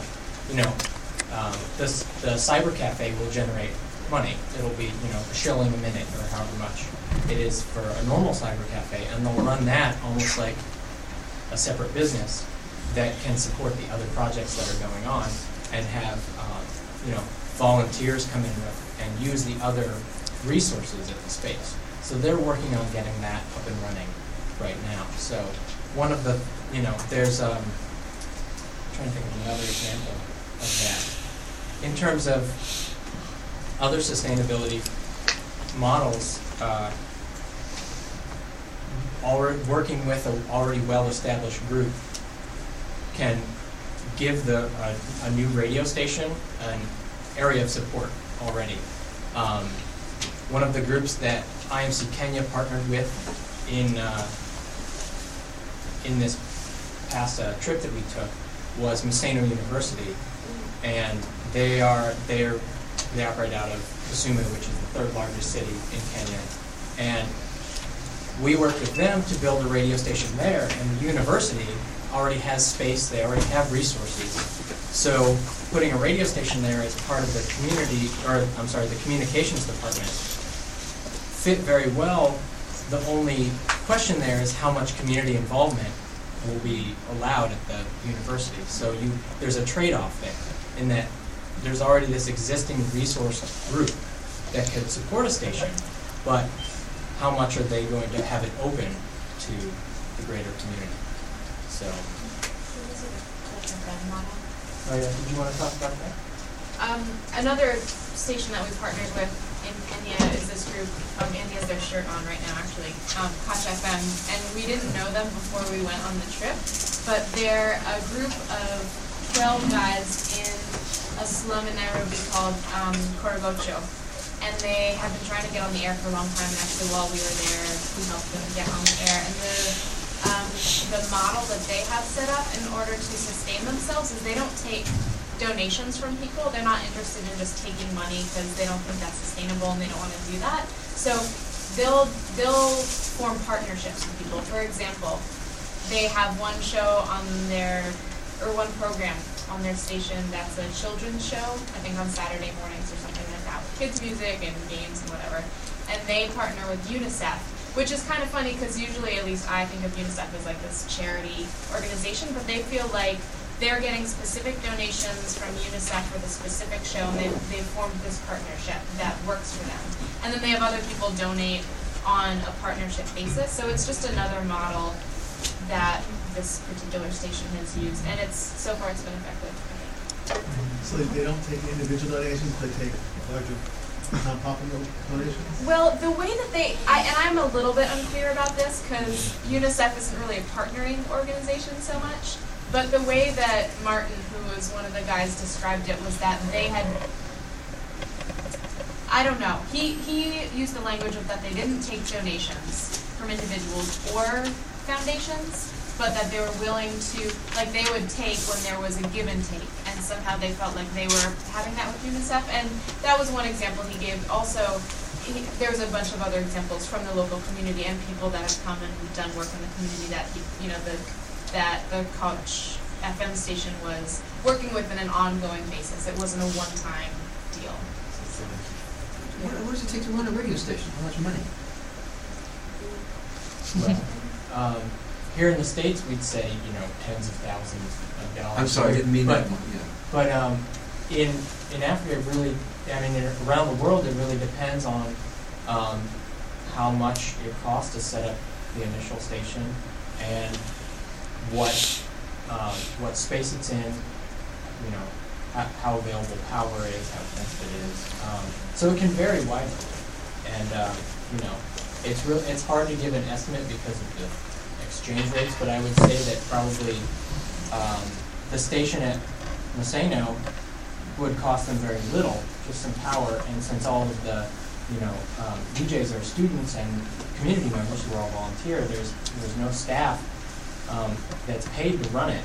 the cyber cafe will generate money. It'll be, a shilling a minute or however much it is for a normal cyber cafe, and they'll run that almost like a separate business that can support the other projects that are going on, and have, volunteers come in and use the other resources at the space. So they're working on getting that up and running right now. So one of the, there's, I'm trying to think of another example of that. In terms of other sustainability models, working with an already well-established group can give a new radio station an area of support already. One of the groups that IMC Kenya partnered with in this past trip that we took was Maseno University, and they operate out of Kisumu, which is the third largest city in Kenya. And we worked with them to build a radio station there, and the university already has space, they already have resources. So putting a radio station there as part of the the communications department fit very well. The only question there is how much community involvement will be allowed at the university. So there's a trade-off there, in that there's already this existing resource group that could support a station, but how much are they going to have it open to the greater community? So. Oh yeah, did you want to talk about that? Another station that we partnered with in Kenya is this group. Andy has their shirt on right now, actually. Koch FM, and we didn't know them before we went on the trip, but they're a group of 12 guys in a slum in Nairobi called Korogocho, and they have been trying to get on the air for a long time. And actually, while we were there, we helped them get on the air. And the model that they have set up in order to sustain themselves is they don't take donations from people. They're not interested in just taking money because they don't think that's sustainable and they don't want to do that. So they'll form partnerships with people. For example, they have one show on one program on their station that's a children's show, I think on Saturday mornings or something like that, with kids' music and games and whatever. And they partner with UNICEF, which is kind of funny because usually, at least I think of UNICEF as like this charity organization, but they feel like they're getting specific donations from UNICEF for the specific show, and they've formed this partnership that works for them. And then they have other people donate on a partnership basis, so it's just another model that this particular station has used, and so far it's been effective, I think. So they don't take individual donations, they take larger non-profit donations? Well, the way that and I'm a little bit unclear about this because UNICEF isn't really a partnering organization so much, but the way that Martin, who was one of the guys, described it was that they had, I don't know, he used the language of that they didn't take donations from individuals or foundations, but that they were willing to, like they would take when there was a give and take, and somehow they felt like they were having that with UNICEF, and that was one example he gave. Also, there was a bunch of other examples from the local community and people that have come and done work in the community that that the Koch FM station was working with on an ongoing basis. It wasn't a one-time deal. What does it take to run a radio station? How much money? Well, here in the States, we'd say, tens of thousands of dollars. I'm sorry, I didn't mean that. Yeah. But in Africa, it really, around the world, it really depends on how much it costs to set up the initial station and what what space it's in, how available power is, how expensive it is. So it can vary widely, and it's hard to give an estimate because of the exchange rates. But I would say that probably the station at Moseno would cost them very little, just some power, and since all of the DJs are students and community members who are all volunteer, there's no staff that's paid to run it.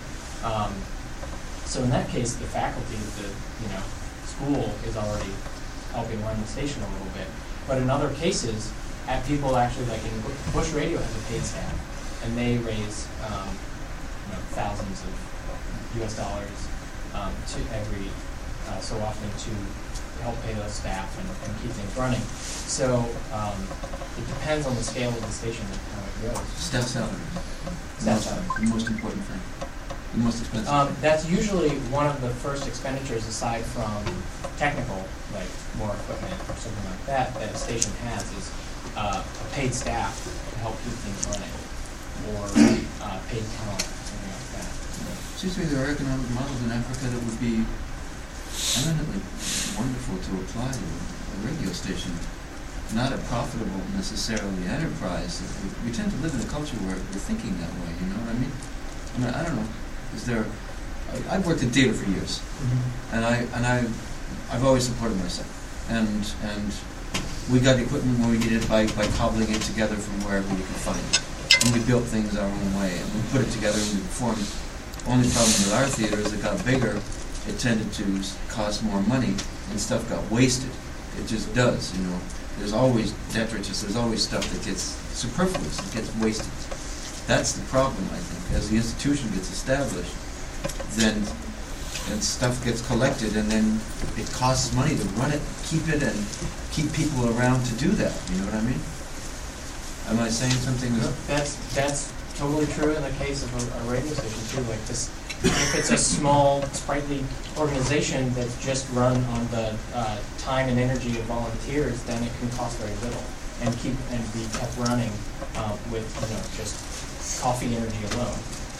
So in that case, the faculty of the school is already helping run the station a little bit. But in other cases, people actually, like in Bush Radio has a paid staff, and they raise thousands of US dollars to every so often to help pay those staff and keep things running. So it depends on the scale of the station and how it goes. Staff salary. Staff salary. The most important thing. The most expensive. That's usually one of the first expenditures aside from technical, like more equipment or something like that a station has is a paid staff to help keep things running, or paid talent, something like that. Seems to me there are economic models in Africa that would be eminently wonderful to apply to a radio station. Not a profitable necessarily enterprise. We tend to live in a culture where we're thinking that way, you know what I mean? I don't know. Is there? I've worked in theater for years, and I've always supported myself, and we got equipment when we needed it by cobbling it together from wherever we could find it, and we built things our own way, and we put it together and we performed. Only problem with our theater is it got bigger, it tended to cost more money, and stuff got wasted. It just does, you know. There's always detritus. There's always stuff that gets superfluous. It gets wasted. That's the problem, I think. As the institution gets established, then stuff gets collected, and then it costs money to run it, keep it, and keep people around to do that. You know what I mean? Am I saying something? That's totally true in the case of a radio station too. Like this, if it's a small, sprightly organization that's just run on the time and energy of volunteers, then it can cost very little and be kept running with just coffee energy alone.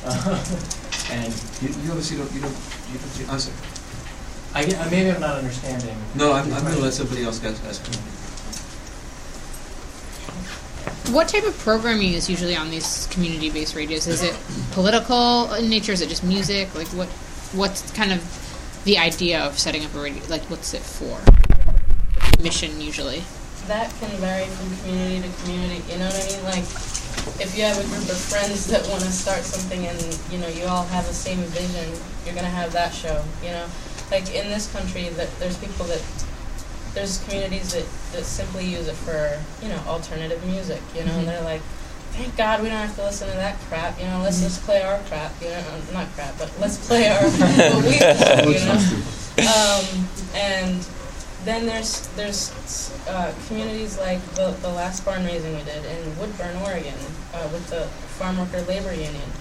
And you obviously don't answer. Maybe I'm not understanding. No, I'm going to let somebody else ask. What type of programming is usually on these community-based radios? Is it political in nature? Is it just music? Like what's kind of the idea of setting up a radio? Like what's it for? Mission usually. That can vary from community to community. You know what I mean? Like if you have a group of friends that want to start something and you all have the same vision, you're gonna have that show. Like in this country, there's communities that simply use it for alternative music. And they're like, thank God we don't have to listen to that crap. Let's just play our crap. Not crap, but let's play our what we love. And then there's communities like the last barn raising we did in Woodburn, Oregon, with the Farm Worker Labor Union,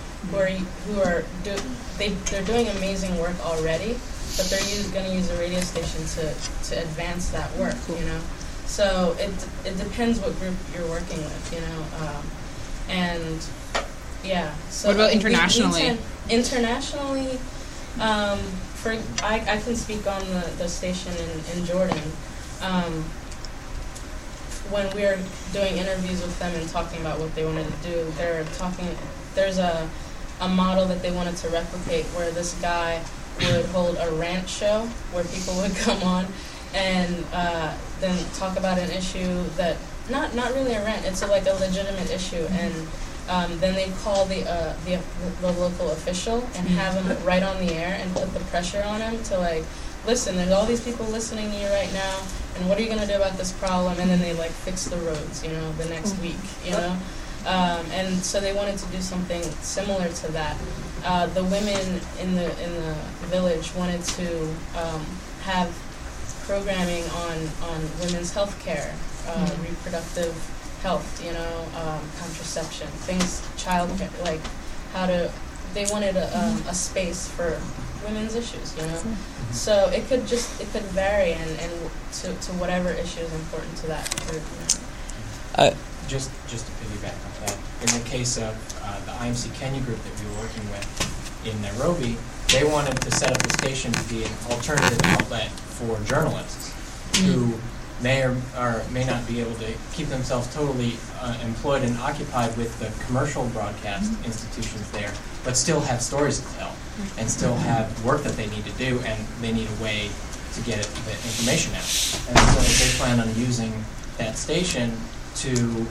they're doing amazing work already, but they're going to use a radio station to advance that work. So it depends what group you're working with. And yeah. So what about internationally? Internationally. I can speak on the station in Jordan. When we were doing interviews with them and talking about what they wanted to do, there's a model that they wanted to replicate where this guy would hold a rant show where people would come on and then talk about an issue that, not really a rant, it's like a legitimate issue, and then they'd call the local official and have him right on the air and put the pressure on him to listen, there's all these people listening to you right now, and what are you going to do about this problem? And then they fix the roads, the next week, and so they wanted to do something similar to that. The women in the village wanted to have programming on women's health care, reproductive health, contraception, things, childcare, they wanted a space for women's issues, So it could vary and to whatever issue is important to that group. Just to piggyback on that, in the case of the IMC Kenya group that we were working with in Nairobi, they wanted to set up the station to be an alternative outlet for journalists who may or may not be able to keep themselves totally employed and occupied with the commercial broadcast institutions there, but still have stories to tell and still have work that they need to do, and they need a way to get the information out. And so they plan on using that station to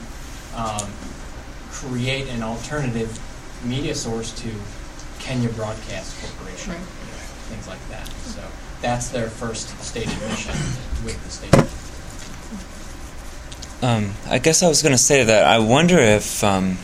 create an alternative media source to Kenya Broadcast Corporation, things like that. So that's their first stated mission with the station. I guess I was going to say that I wonder if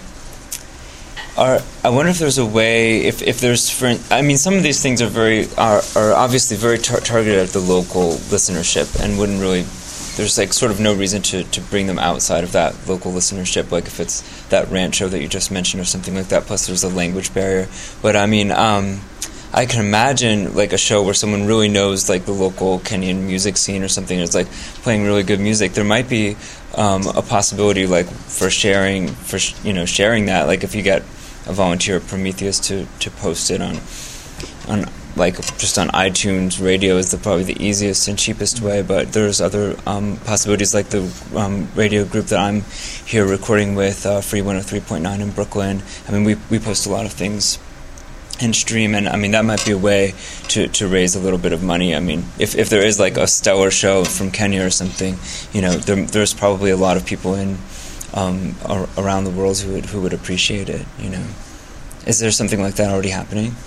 there's a way, if there's, I mean, some of these things are obviously very targeted at the local listenership, and wouldn't really, there's like sort of no reason to bring them outside of that local listenership, like if it's that rant show that you just mentioned or something like that, plus there's a language barrier. But I mean, I can imagine like a show where someone really knows like the local Kenyan music scene or something, is like playing really good music. There might be a possibility like for sharing that, like if you get a volunteer at Prometheus to post it on like just on iTunes Radio is probably the easiest and cheapest way, but there's other possibilities like the radio group that I'm here recording with, Free 103.9 in Brooklyn. I mean, we post a lot of things and stream, and I mean that might be a way to raise a little bit of money. I mean, if there is like a stellar show from Kenya or something, you know, there's probably a lot of people in around the world who would appreciate it. You know, is there something like that already happening?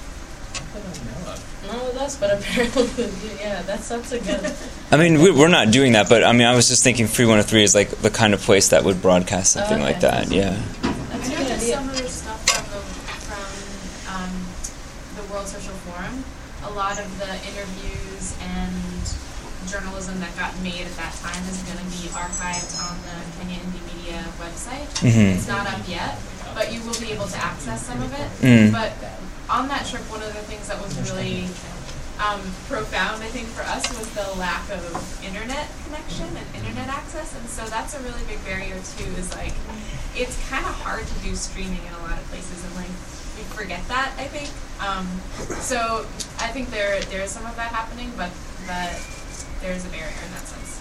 Not with us, but apparently, yeah, that's a good. I mean, we're not doing that, but I mean, I was just thinking Free 103 is like the kind of place that would broadcast something like that. Yeah. I noticed some of the stuff from the World Social Forum. A lot of the interviews and journalism that got made at that time is going to be archived on the Kenya Indie Media website. It's not up yet, but you will be able to access some of it. But on that trip, one of the things that was really profound, I think, for us was the lack of internet connection and internet access, and so that's a really big barrier too, is like it's kind of hard to do streaming in a lot of places, and like we forget that, I think. So I think there is some of that happening, but there's a barrier in that sense.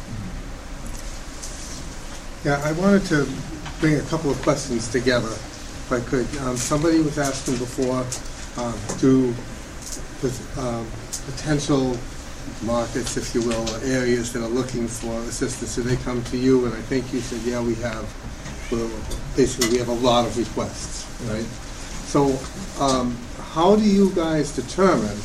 Yeah, I wanted to bring a couple of questions together, if I could. Somebody was asking before, do potential markets, if you will, or areas that are looking for assistance, do they come to you? And I think you said, yeah, we have a lot of requests, right? So how do you guys determine,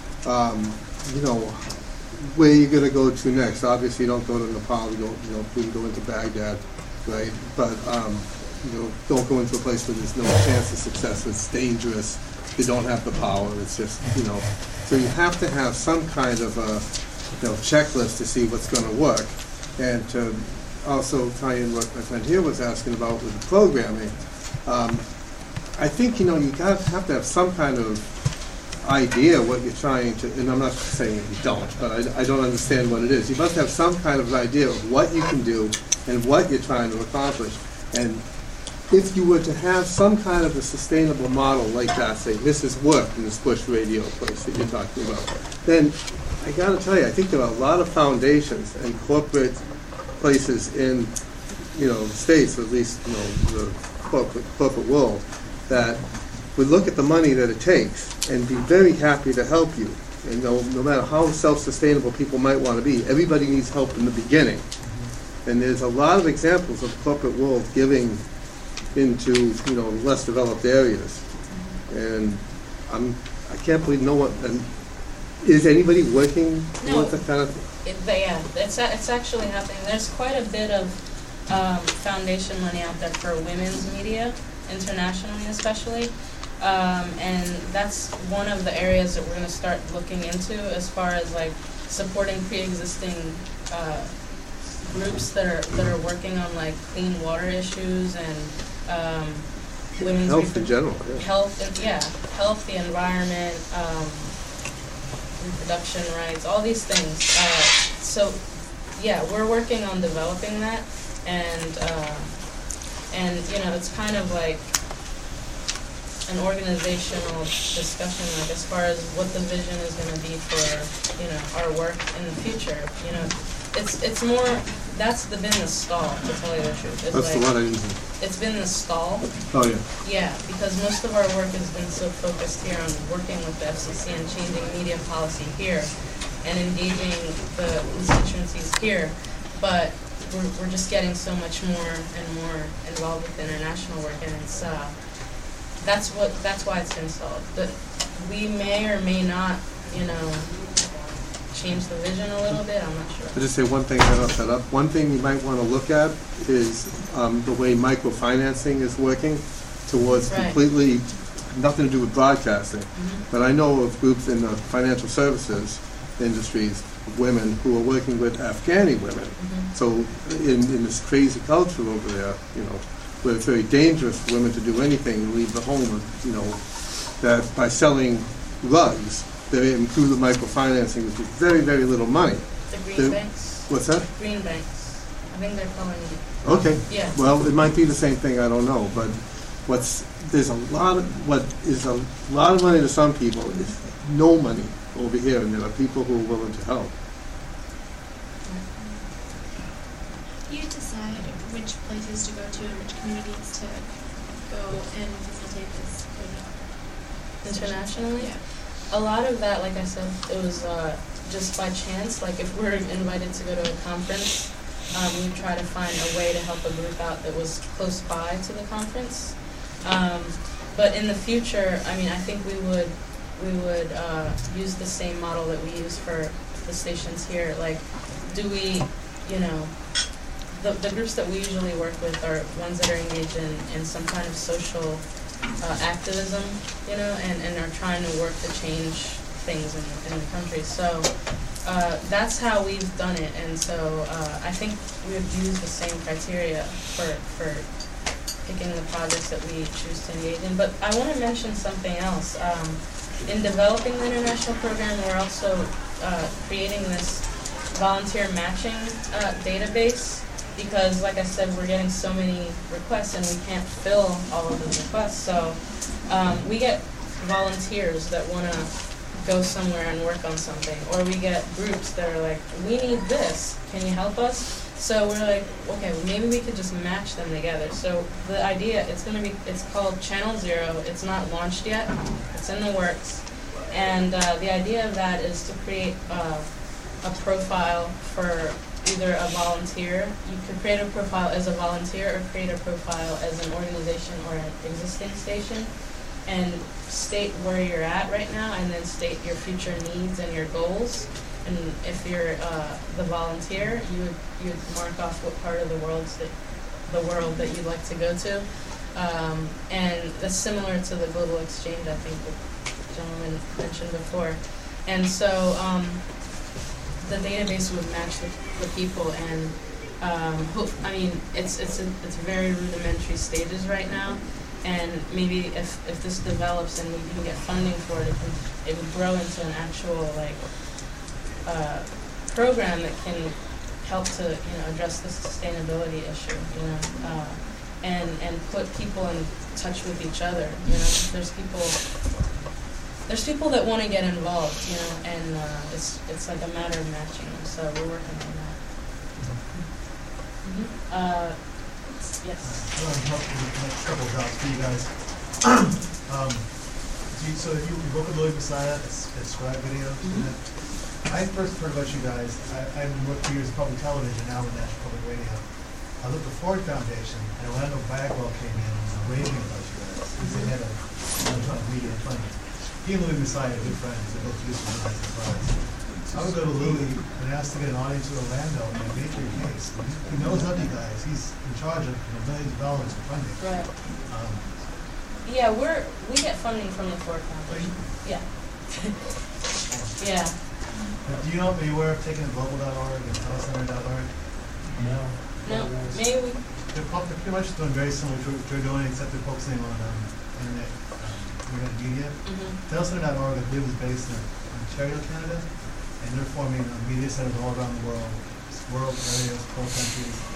where you're going to go to next? Obviously, you don't go to Nepal, you can go into Baghdad, right? But don't go into a place where there's no chance of success. It's dangerous. You don't have the power. It's just, So you have to have some kind of a, checklist to see what's going to work, and to also tie in what my friend here was asking about with the programming. I think you have to have some kind of idea what you're trying to, and I'm not saying that you don't, but I don't understand what it is. You must have some kind of idea of what you can do and what you're trying to accomplish. And if you were to have some kind of a sustainable model like that, say this has worked in this Bush radio place that you're talking about, then I got to tell you, I think there are a lot of foundations and corporate places in the States, or at least the corporate world, that would look at the money that it takes and be very happy to help you. And no matter how self-sustainable people might want to be, everybody needs help in the beginning. And there's a lot of examples of the corporate world giving into less developed areas. And I can't believe no one. Is anybody working towards that kind of thing? It's actually happening. There's quite a bit of foundation money out there for women's media, internationally especially. And that's one of the areas that we're going to start looking into as far as like supporting pre-existing groups that are working on like clean water issues and women's health in general. Health, the environment, reproduction rights, all these things. So we're working on developing that, and it's kind of like an organizational discussion, like as far as what the vision is going to be for, you know, our work in the future. You know, it's more, that's been the stall, to tell you the truth. It's That's like, the one I didn't. it's been the stall. Oh, yeah. Yeah, because most of our work has been so focused here on working with the FCC and changing media policy here and engaging the constituencies here. But we're just getting so much more and more involved with international work, and it's that's why it's been stalled. But we may or may not, you know, change the vision a little bit. I'm not sure. I'll just say one thing right off that up. One thing you might want to look at is the way microfinancing is working towards Right. completely nothing to do with broadcasting. But I know of groups in the financial services industries, women who are working with Afghani women. So in this crazy culture over there, you know, where it's very dangerous for women to do anything and leave the home, you know, that by selling rugs, they include the microfinancing, which is very, very little money. The green They- banks. What's that? Green banks. I think they're calling it. Okay. Yeah. Well, it might be the same thing. I don't know, but there's a lot of what is a lot of money to some people is no money over here, and there are people who are willing to help. You decide which places to go to and which communities to go and facilitate this radio. Internationally? Yeah. A lot of that, like I said, it was just by chance. Like if we're invited to go to a conference, we try to find a way to help a group out that was close by to the conference. But in the future, I mean, I think we would use the same model that we use for the stations here. Like, do we, you know, the groups that we usually work with are ones that are engaged in some kind of social activism, you know, and are trying to work to change things in the country. So that's how we've done it, and so I think we would use the same criteria for picking the projects that we choose to engage in. But I want to mention something else. In developing the international program, we're also creating this volunteer matching database, because, like I said, we're getting so many requests and we can't fill all of those requests. So we get volunteers that want to go somewhere and work on something, or we get groups that are like, we need this, can you help us? So we're like, okay, well, maybe we could just match them together. So the idea, it's called Channel Zero. It's not launched yet. It's in the works. And the idea of that is to create a profile for either a volunteer. You could create a profile as a volunteer or create a profile as an organization or an existing station, and state where you're at right now, and then state your future needs and your goals. And if you're the volunteer, you would mark off what part of the world that you'd like to go to, and that's similar to the Global Exchange, I think the gentleman mentioned before. And so the database would match the people, and I mean, it's very rudimentary stages right now. And maybe if this develops and we can get funding for it, it would grow into an actual program that can help to address the sustainability issue, and put people in touch with each other. There's people that want to get involved, and it's like a matter of matching them. So we're working on that. Yes. I want to help with the next couple of jobs for you guys. So if you work with Lloyd Messiah, it's Scribe Videos. I first heard about you guys. I've worked for years in public television, now with National Public Radio. I looked at the Ford Foundation, and Orlando Bagwell came in and was raving about you guys. He's the head of media and funding. He and Louis Messiah are good friends. They both used to be nice and friends. I would go to Louis and ask to get an audience in Orlando and make your case. He knows of you guys. He's in charge of millions of dollars for funding. Right. Yeah, we get funding from the Ford Foundation. Yeah. Yeah. Do you know, are you aware of taking global.org and telecenter.org? No. Maybe we... They're pretty much doing very similar to what you're doing, except they're focusing on internet media. Telecenter.org, I believe, is based in Ontario, Canada, and they're forming media centers all around the world, areas, whole countries.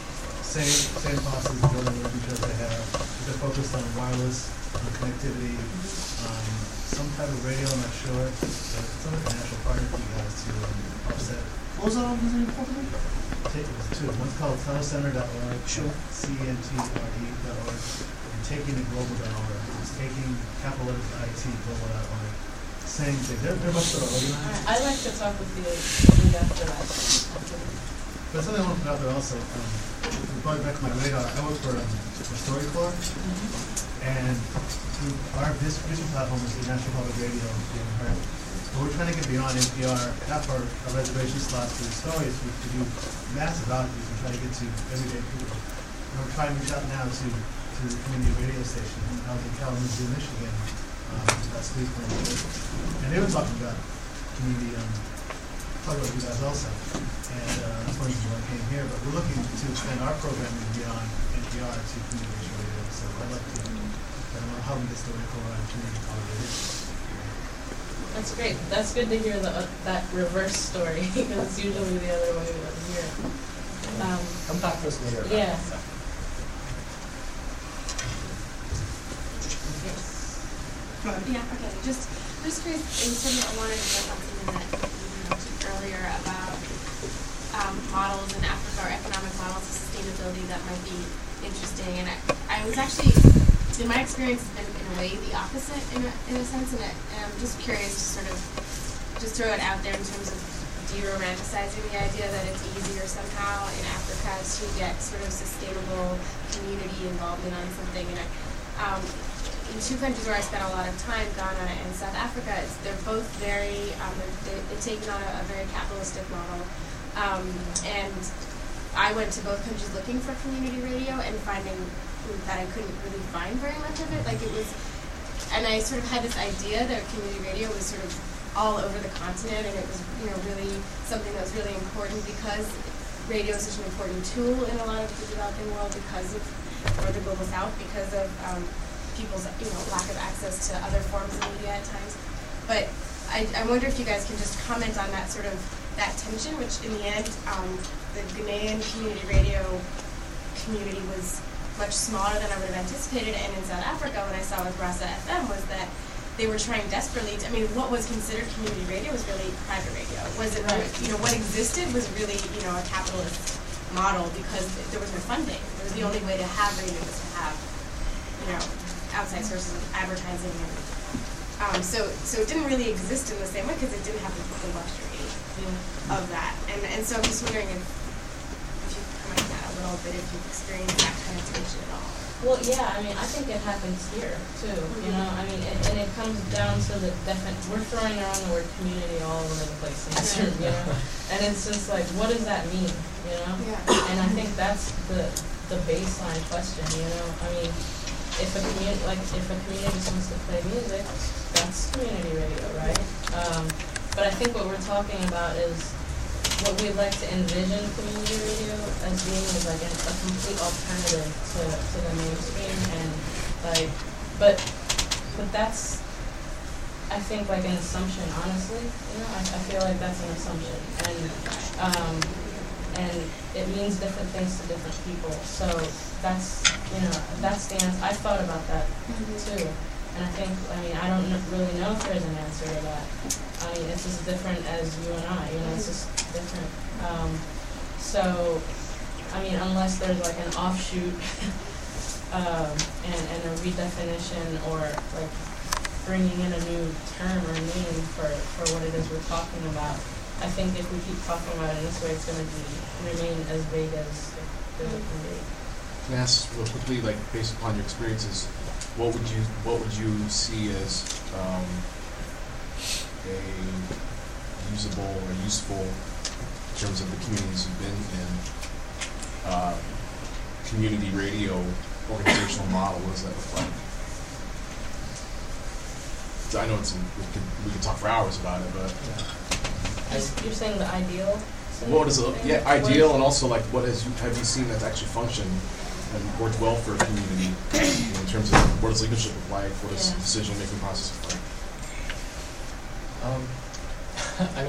same process building with each other. They're focused on wireless, on connectivity, some type of radio, I'm not sure. But it's like a natural partner for you guys to offset. What was that organization called? It was two. One's called telecenter.org, sure. CNTRE.org, and takingtheglobal.org. It's taking capital letters IT global.org. Same thing. They're much better organized. I'd like to talk with you after that. But something I want to put out there also, going back to my radar, I work for StoryCorps, and through our distribution platform is the National Public Radio being heard. But we're trying to get beyond NPR. Half our reservation slots for the stories to do massive outreach and try to get to everyday people. And we're trying to reach out now to the community radio station. I was in Kalamazoo, Michigan last week, and they were talking about community, talking about you guys also. And that's one reason why I came here. But we're looking to expand our programming beyond NPR to community radio. So I'd like to, I don't know how we get StoryCorps and community college radio. That's great. That's good to hear that reverse story, because it's usually the other way here. Come talk to us later. Yeah. Yeah, okay. Just curious, in terms of, I wanted to touch on something that you mentioned earlier about models in Africa, or economic models of sustainability that might be interesting. And I was actually, in my experience, has been in a way the opposite in a sense. And I'm just curious to sort of just throw it out there in terms of de-romanticizing the idea that it's easier somehow in Africa to get sort of sustainable community involvement on something. And in two countries where I spent a lot of time, Ghana and South Africa, they're both very, they've taken on a very capitalistic model. And I went to both countries looking for community radio and finding that I couldn't really find very much of it. Like it was, and I sort of had this idea that community radio was sort of all over the continent, and it was, really something that was really important because radio is such an important tool in a lot of the developing world or the global south, because of people's lack of access to other forms of media at times. But I wonder if you guys can just comment on that sort of that tension, which in the end, the Ghanaian community radio community was much smaller than I would have anticipated. And in South Africa, what I saw with Rasa FM was that they were trying desperately to, what was considered community radio was really private radio. Was it, what existed was really, a capitalist model because there was no funding. It was the only way to have radio was to have, outside sources of advertising. And so it didn't really exist in the same way because it didn't have the luxury of that. And so I'm just wondering if you comment on that a little bit, if you've experienced that kind of tension at all. Well, yeah, I think it happens here too. And it comes down to the we're throwing around the word community all over the place in this room, and it's just like, what does that mean, Yeah. And I think that's the baseline question, if a community just wants to play music, that's community radio, right? But I think what we're talking about is what we'd like to envision community radio as being is like a complete alternative to the mainstream, and but that's, I think, like an assumption, honestly. I feel like that's an assumption, and it means different things to different people. So that's the answer. I've thought about that too, and I think I don't really know if there's an answer to that. It's as different as you and I. It's just different. So unless there's like an offshoot and a redefinition or like bringing in a new term or name for what it is we're talking about, I think if we keep talking about it in this way, it's going to remain as vague as it can be. Can I ask real quickly, like based upon your experiences, what would you see as a usable or useful in terms of the communities you've been in, community radio organizational model? What does that look like? I know we could talk for hours about it, but you're saying the ideal. What is it? Yeah, ideal, and also like have you seen that's actually functioned and worked well for a community in terms of what does leadership look like, what does decision making process look like?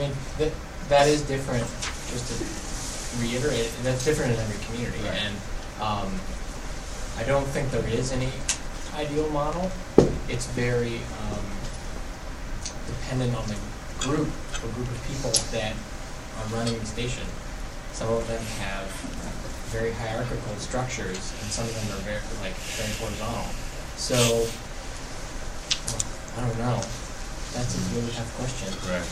That is different. Just to reiterate, that's different in every community, and I don't think there is any ideal model. It's very dependent on the group of people that are running the station. Some of them have very hierarchical structures, and some of them are very horizontal. So, I don't know. That's a really tough question. Right.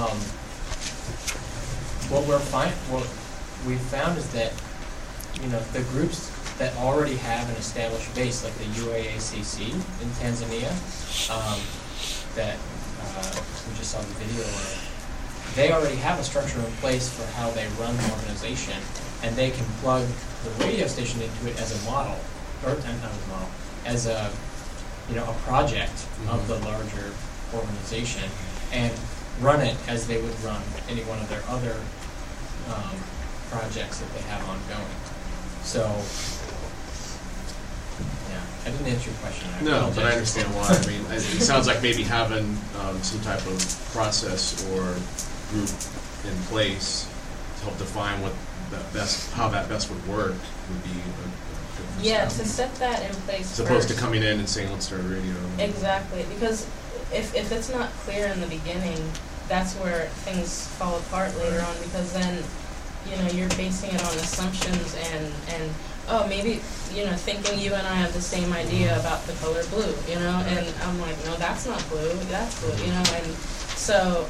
What we've found is that, the groups that already have an established base, like the UAACC in Tanzania, that we just saw the video of, they already have a structure in place for how they run the organization, and they can plug the radio station into it as a model, or not as a model, as a project of the larger organization, and run it as they would run any one of their other projects that they have ongoing. So, yeah, I didn't answer your question. No, but I understand why. I mean, it sounds like maybe having some type of process or group in place to help define how that best would work would be a good Yeah, step. to set that in place As opposed to first. coming in and saying, let's start a radio. Exactly, because if it's not clear in the beginning, that's where things fall apart later on, because then, you're basing it on assumptions and oh, maybe, thinking you and I have the same idea about the color blue, and I'm like, no, that's not blue, that's blue, and so,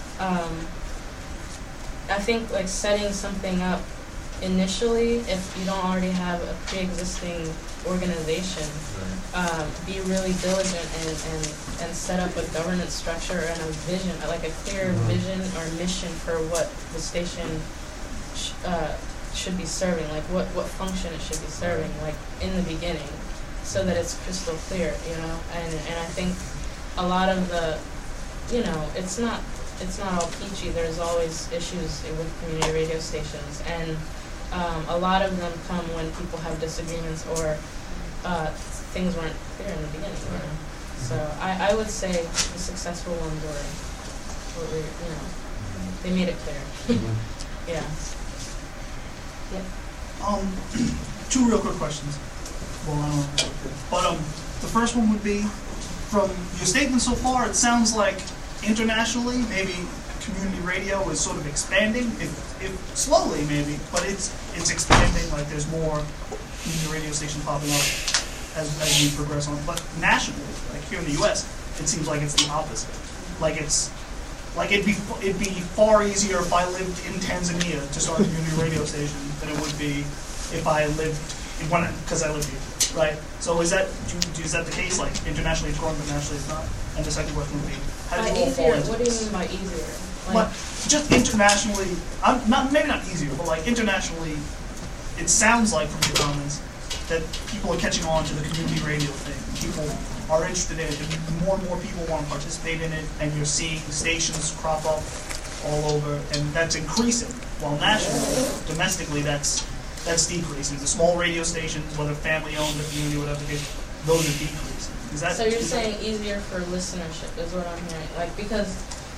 I think, setting something up initially, if you don't already have a pre-existing organization, be really diligent and set up a governance structure and a vision, like a clear vision or mission for what the station should be serving, like what function it should be serving, like in the beginning, so that it's crystal clear, and I think a lot of the, it's not all peachy. There's always issues with community radio stations, and a lot of them come when people have disagreements or things weren't clear in the beginning. So I would say the successful ones were they made it clear. Yeah. Yep. Two real quick questions. Well, I don't know. But the first one would be, from your statement so far, it sounds like internationally, maybe community radio is sort of expanding, if slowly maybe, but it's expanding. Like there's more community radio stations popping up as we progress on. But nationally, like here in the U.S., it seems like it's the opposite. It'd be far easier if I lived in Tanzania to start a community radio station than it would be if I lived because I live here, right? So is that the case? Like internationally it's growing, but nationally it's not. And the second question would be, how does it all fall into What do you this? mean by easier? But just internationally, maybe not easier, but internationally, it sounds like from your comments that people are catching on to the community radio thing. People are interested in it, and more and more people want to participate in it, and you're seeing stations crop up all over, and that's increasing. While nationally, domestically, that's decreasing. The small radio stations, whether family-owned or community, whatever the case, those are decreasing. So you're saying easier for listenership is what I'm hearing, because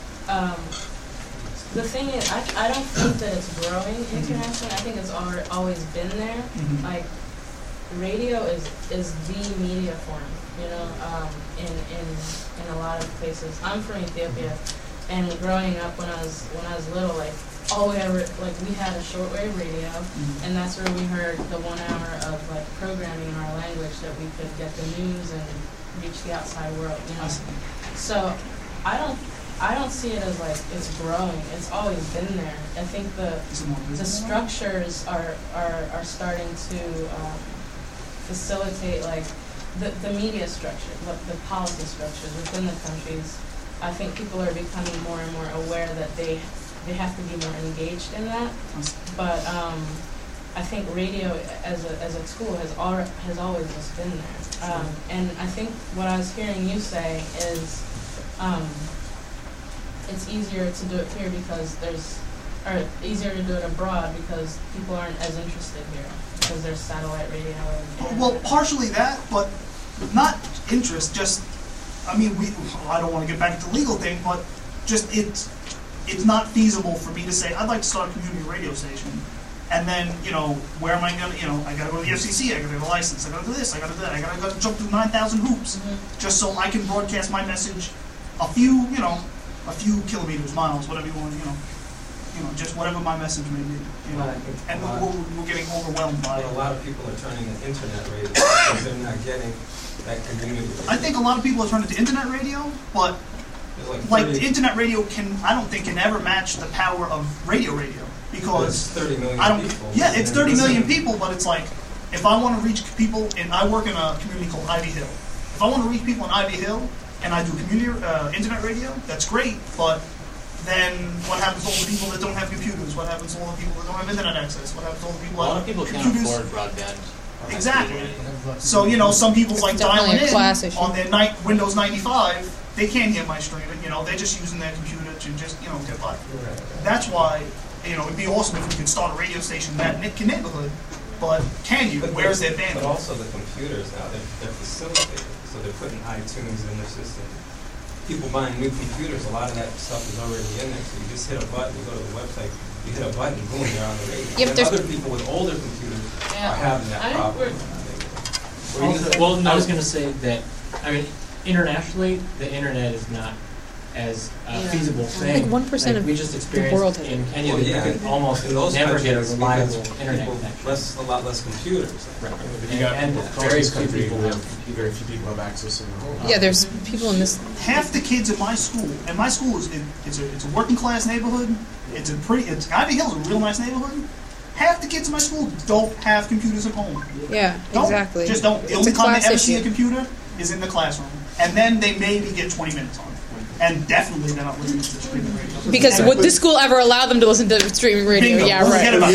the thing is, I don't think that it's growing internationally. I think it's always been there. Like radio is the media form, in a lot of places. I'm from Ethiopia, and growing up when I was little, all we ever we had a shortwave radio, and that's where we heard the 1 hour of programming in our language that we could get the news and reach the outside world, So I don't see it as it's growing. It's always been there. I think the structures are starting to facilitate the media structure, the policy structures within the countries. I think people are becoming more and more aware that they have to be more engaged in that. But I think radio as a tool has always just been there. And I think what I was hearing you say is it's easier to do it here or easier to do it abroad because people aren't as interested here because there's satellite radio. Well, partially that, but not interest. Just, I don't want to get back to the legal thing, but just it's not feasible for me to say I'd like to start a community radio station And then, you know, where am I going to, you know, I got to go to the FCC, I got to get a license, I got to do this, I got to do that, I got to jump through 9,000 hoops just so I can broadcast my message a few kilometers, miles, whatever you want, you know, just whatever my message may be. You know. And we're getting overwhelmed by it. A lot of people are turning to internet radio because they're not getting that community radio. I think a lot of people are turning to internet radio, but like the internet radio I don't think can ever match the power of radio because 30 million people. Yeah, it's 30 million people, but it's like if I want to reach people, and I work in a community called Ivy Hill. If I want to reach people in Ivy Hill and I do community internet radio, that's great, but then what happens to all the people that don't have computers? What happens to all the people that don't have internet access? What happens to all the people A lot that of people have can't computers? afford broadband. Exactly. So, you know, some people like dialing in on their Windows 95, they can't hear my streaming, you know, they're just using their computer to just, you know, get by. That's why, you know, it'd be awesome if we could start a radio station in that neighborhood, but can you? Where's their bandwidth? But also the computers now, they're facilitated, so they're putting iTunes in their system. People buying new computers, a lot of that stuff is already in there, so you just hit a button, you go to the website, you hit a button, boom, you're on the radio. And other people with older computers are having that problem. Well, I was going to say that, I mean, internationally, the internet is not as feasible thing. Like 1% of we just the world experienced has in it. Kenya, Well, you could almost in those never get a countries, reliable because internet people- connection. A lot less computers. Right. If you got And very very few people have very few people have access to them. Yeah, there's people in this. Half the kids in my school, and my school it's a working class neighborhood. Ivy Hill's a real nice neighborhood. Half the kids in my school don't have computers at home. Yeah, Don't. exactly. Just don't. The It's only a time they class ever see a issue. computer is in the classroom, and then they maybe get 20 minutes on it. And definitely they're not listening to the streaming radio. Because would this school ever allow them to listen to streaming radio? Bingo. Yeah, Forget right. about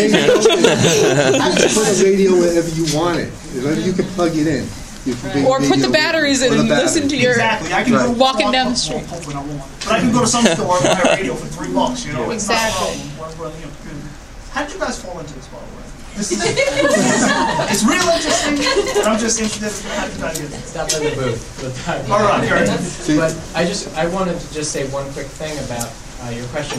it. You put a radio wherever you want it. Wherever you can plug it in. You can bring Or put the radio batteries in or the and listen battery. to your Exactly. I can go walking down the street. Hopefully not one. But I can go to some store and buy a radio for $3. You know. It's not a Exactly. problem. How did you guys fall into this, by the way? This is it's real interesting, and I'm just interested in how you guys get it. Stop in the booth. All right, Gary. But I wanted to just say one quick thing about your question.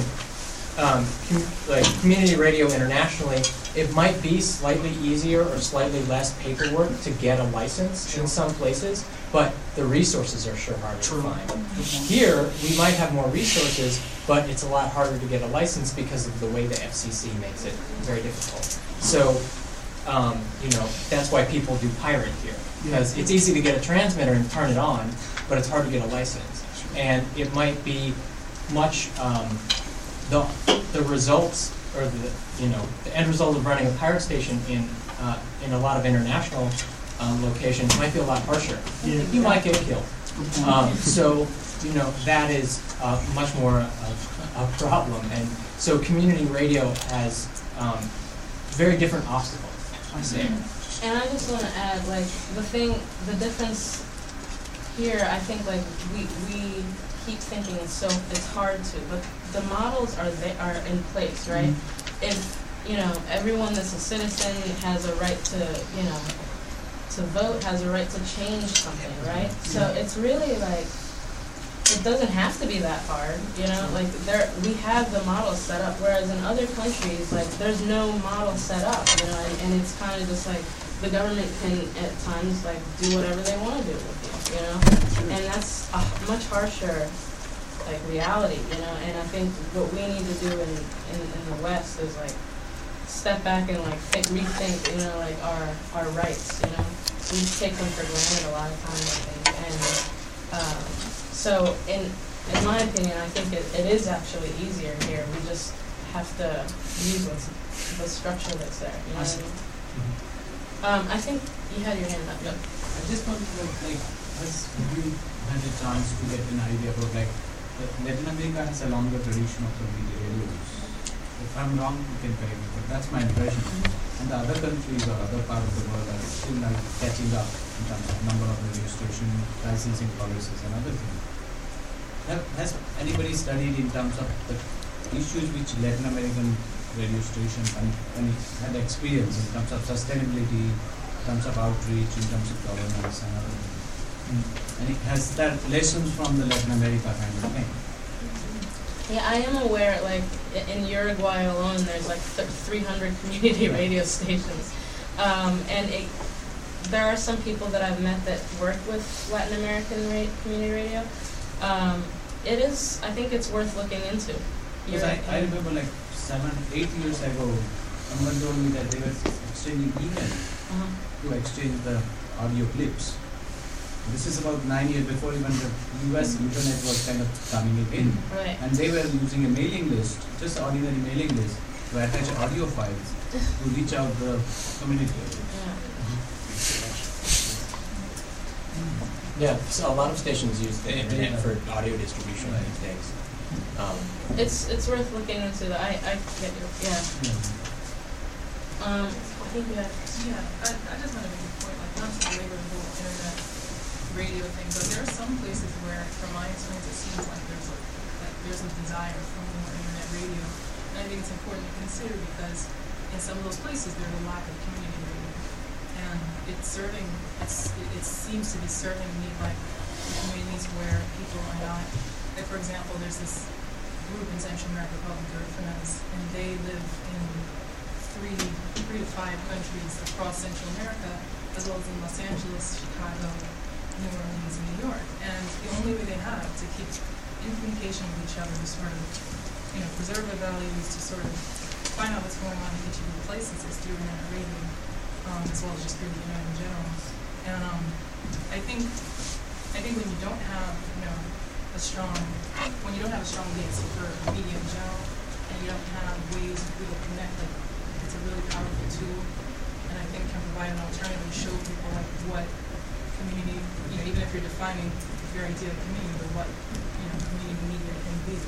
Like community radio internationally, it might be slightly easier or slightly less paperwork to get a license in some places, but the resources are sure harder to find. Here, we might have more resources, but it's a lot harder to get a license because of the way the FCC makes it very difficult. So, you know, that's why people do pirate here, because it's easy to get a transmitter and turn it on, but it's hard to get a license. And it might be much, the results, or the end result of running a pirate station in a lot of international locations might be a lot harsher. You might get killed. So, you know, that is much more of a problem. And so community radio has very different obstacles, I say. And I just want to add, like, the difference here, I think, like, we keep thinking it's hard to, but the models are in place, right? If, you know, everyone that's a citizen has a right to, you know, to vote, has a right to change something, right? So it's really like, it doesn't have to be that hard, you know, like we have the model set up, whereas in other countries, like, there's no model set up, you know, and it's kind of just like the government can at times like do whatever they want to do with you, you know, and that's a much harsher like reality, you know, and I think what we need to do in the West is like step back and like rethink, you know, like our rights, you know, we just take them for granted a lot of times, I think, and so in my opinion, I think it is actually easier here. We just have to use the structure that's there. You know what I mean? I think you had your hand up. Yeah. I just wanted to like, has you had a chance to get an idea about like Latin America has a longer tradition of community radios. If I'm wrong, you can correct me, but that's my impression. And the other countries or other part of the world are still like catching up in terms of number of radio station licensing policies and other things. Has anybody studied in terms of the issues which Latin American radio stations and had experience in terms of sustainability, in terms of outreach, in terms of governance and other things? And it has that lessons from the Latin America kind of thing. Yeah, I am aware, like, in Uruguay alone, there's like 300 community radio stations. There are some people that I've met that work with Latin American community radio. I think it's worth looking into. Because I remember like 7-8 years ago, someone told me that they were exchanging email to exchange the audio clips. This is about 9 years before even the US internet was kind of coming in. Right. And they were using a mailing list, just an ordinary mailing list, to attach audio files to reach out the community. Yeah, so a lot of stations use the internet for audio distribution these days. It's worth looking into that. I get you. Yeah. I think you have. Yeah, I just want to make a point, like, not to belabor the whole internet radio thing, but there are some places where, from my experience, it seems like there's a desire for more internet radio, and I think it's important to consider because in some of those places there's a lack of community radio, and it seems to be serving like communities where people are not. Like, for example, there's this group in Central America called the Garifuna, and they live in 3 to 5 countries across Central America, as well as in Los Angeles, Chicago, New Orleans, and New York. And the only way they have to keep in communication with each other to sort of, preserve their values, to sort of find out what's going on in each of the places is through internet radio, as well as just through the internet in general. And I think when you don't have, a strong base for media in general, and you don't have ways of really connect, like, it's a really powerful tool, and I think can provide an alternative to show people like what community, even if you're defining your idea of community, but what community media can be.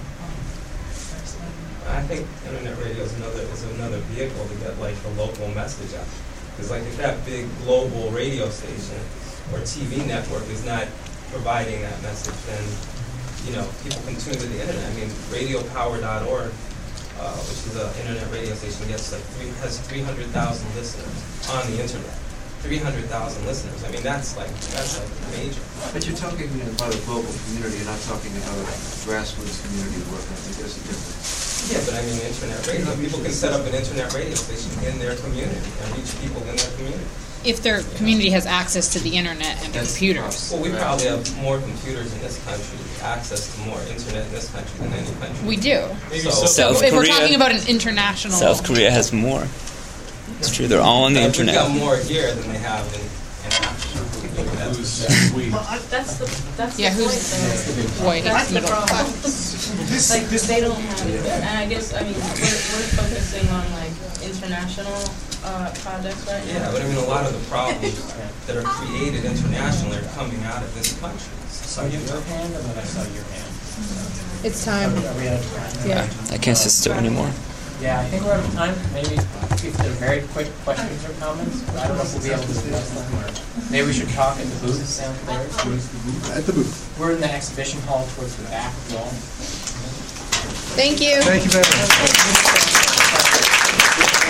I think internet radio is another vehicle to get like the local message out. Because like if that big global radio station or TV network is not providing that message, then people can tune to the internet. I mean, radiopower.org, which is an internet radio station, has 300,000 listeners on the internet. 300,000 listeners. I mean, that's like major. But you're talking about a global community. You're not talking about a grassroots community work. I think there's a difference. Yeah, but I mean, internet radio. People can set up an internet radio station in their community and reach people in their community. If their community has access to the internet and computers. Well, we probably have more computers in this country, access to more internet in this country than any country. We do. So if we're talking about an international... South Korea has more. It's true, they're all on the internet. We've got more here than they have in Africa. That's the point. That's the problem. They don't have it there. And I guess, we're focusing on, like, international projects right now. Yeah, but I mean, a lot of the problems that are created internationally are coming out of this country. Saw your hand, and then I saw your hand. It's time. Are we out of time? Yeah. I can't sit still anymore. Yeah, I think we're out of time. Maybe if there are very quick questions or comments, I don't know if we'll be able to discuss them, or maybe we should talk at the booth downstairs. At the booth. We're in the exhibition hall towards the back wall. Thank you. Thank you very much.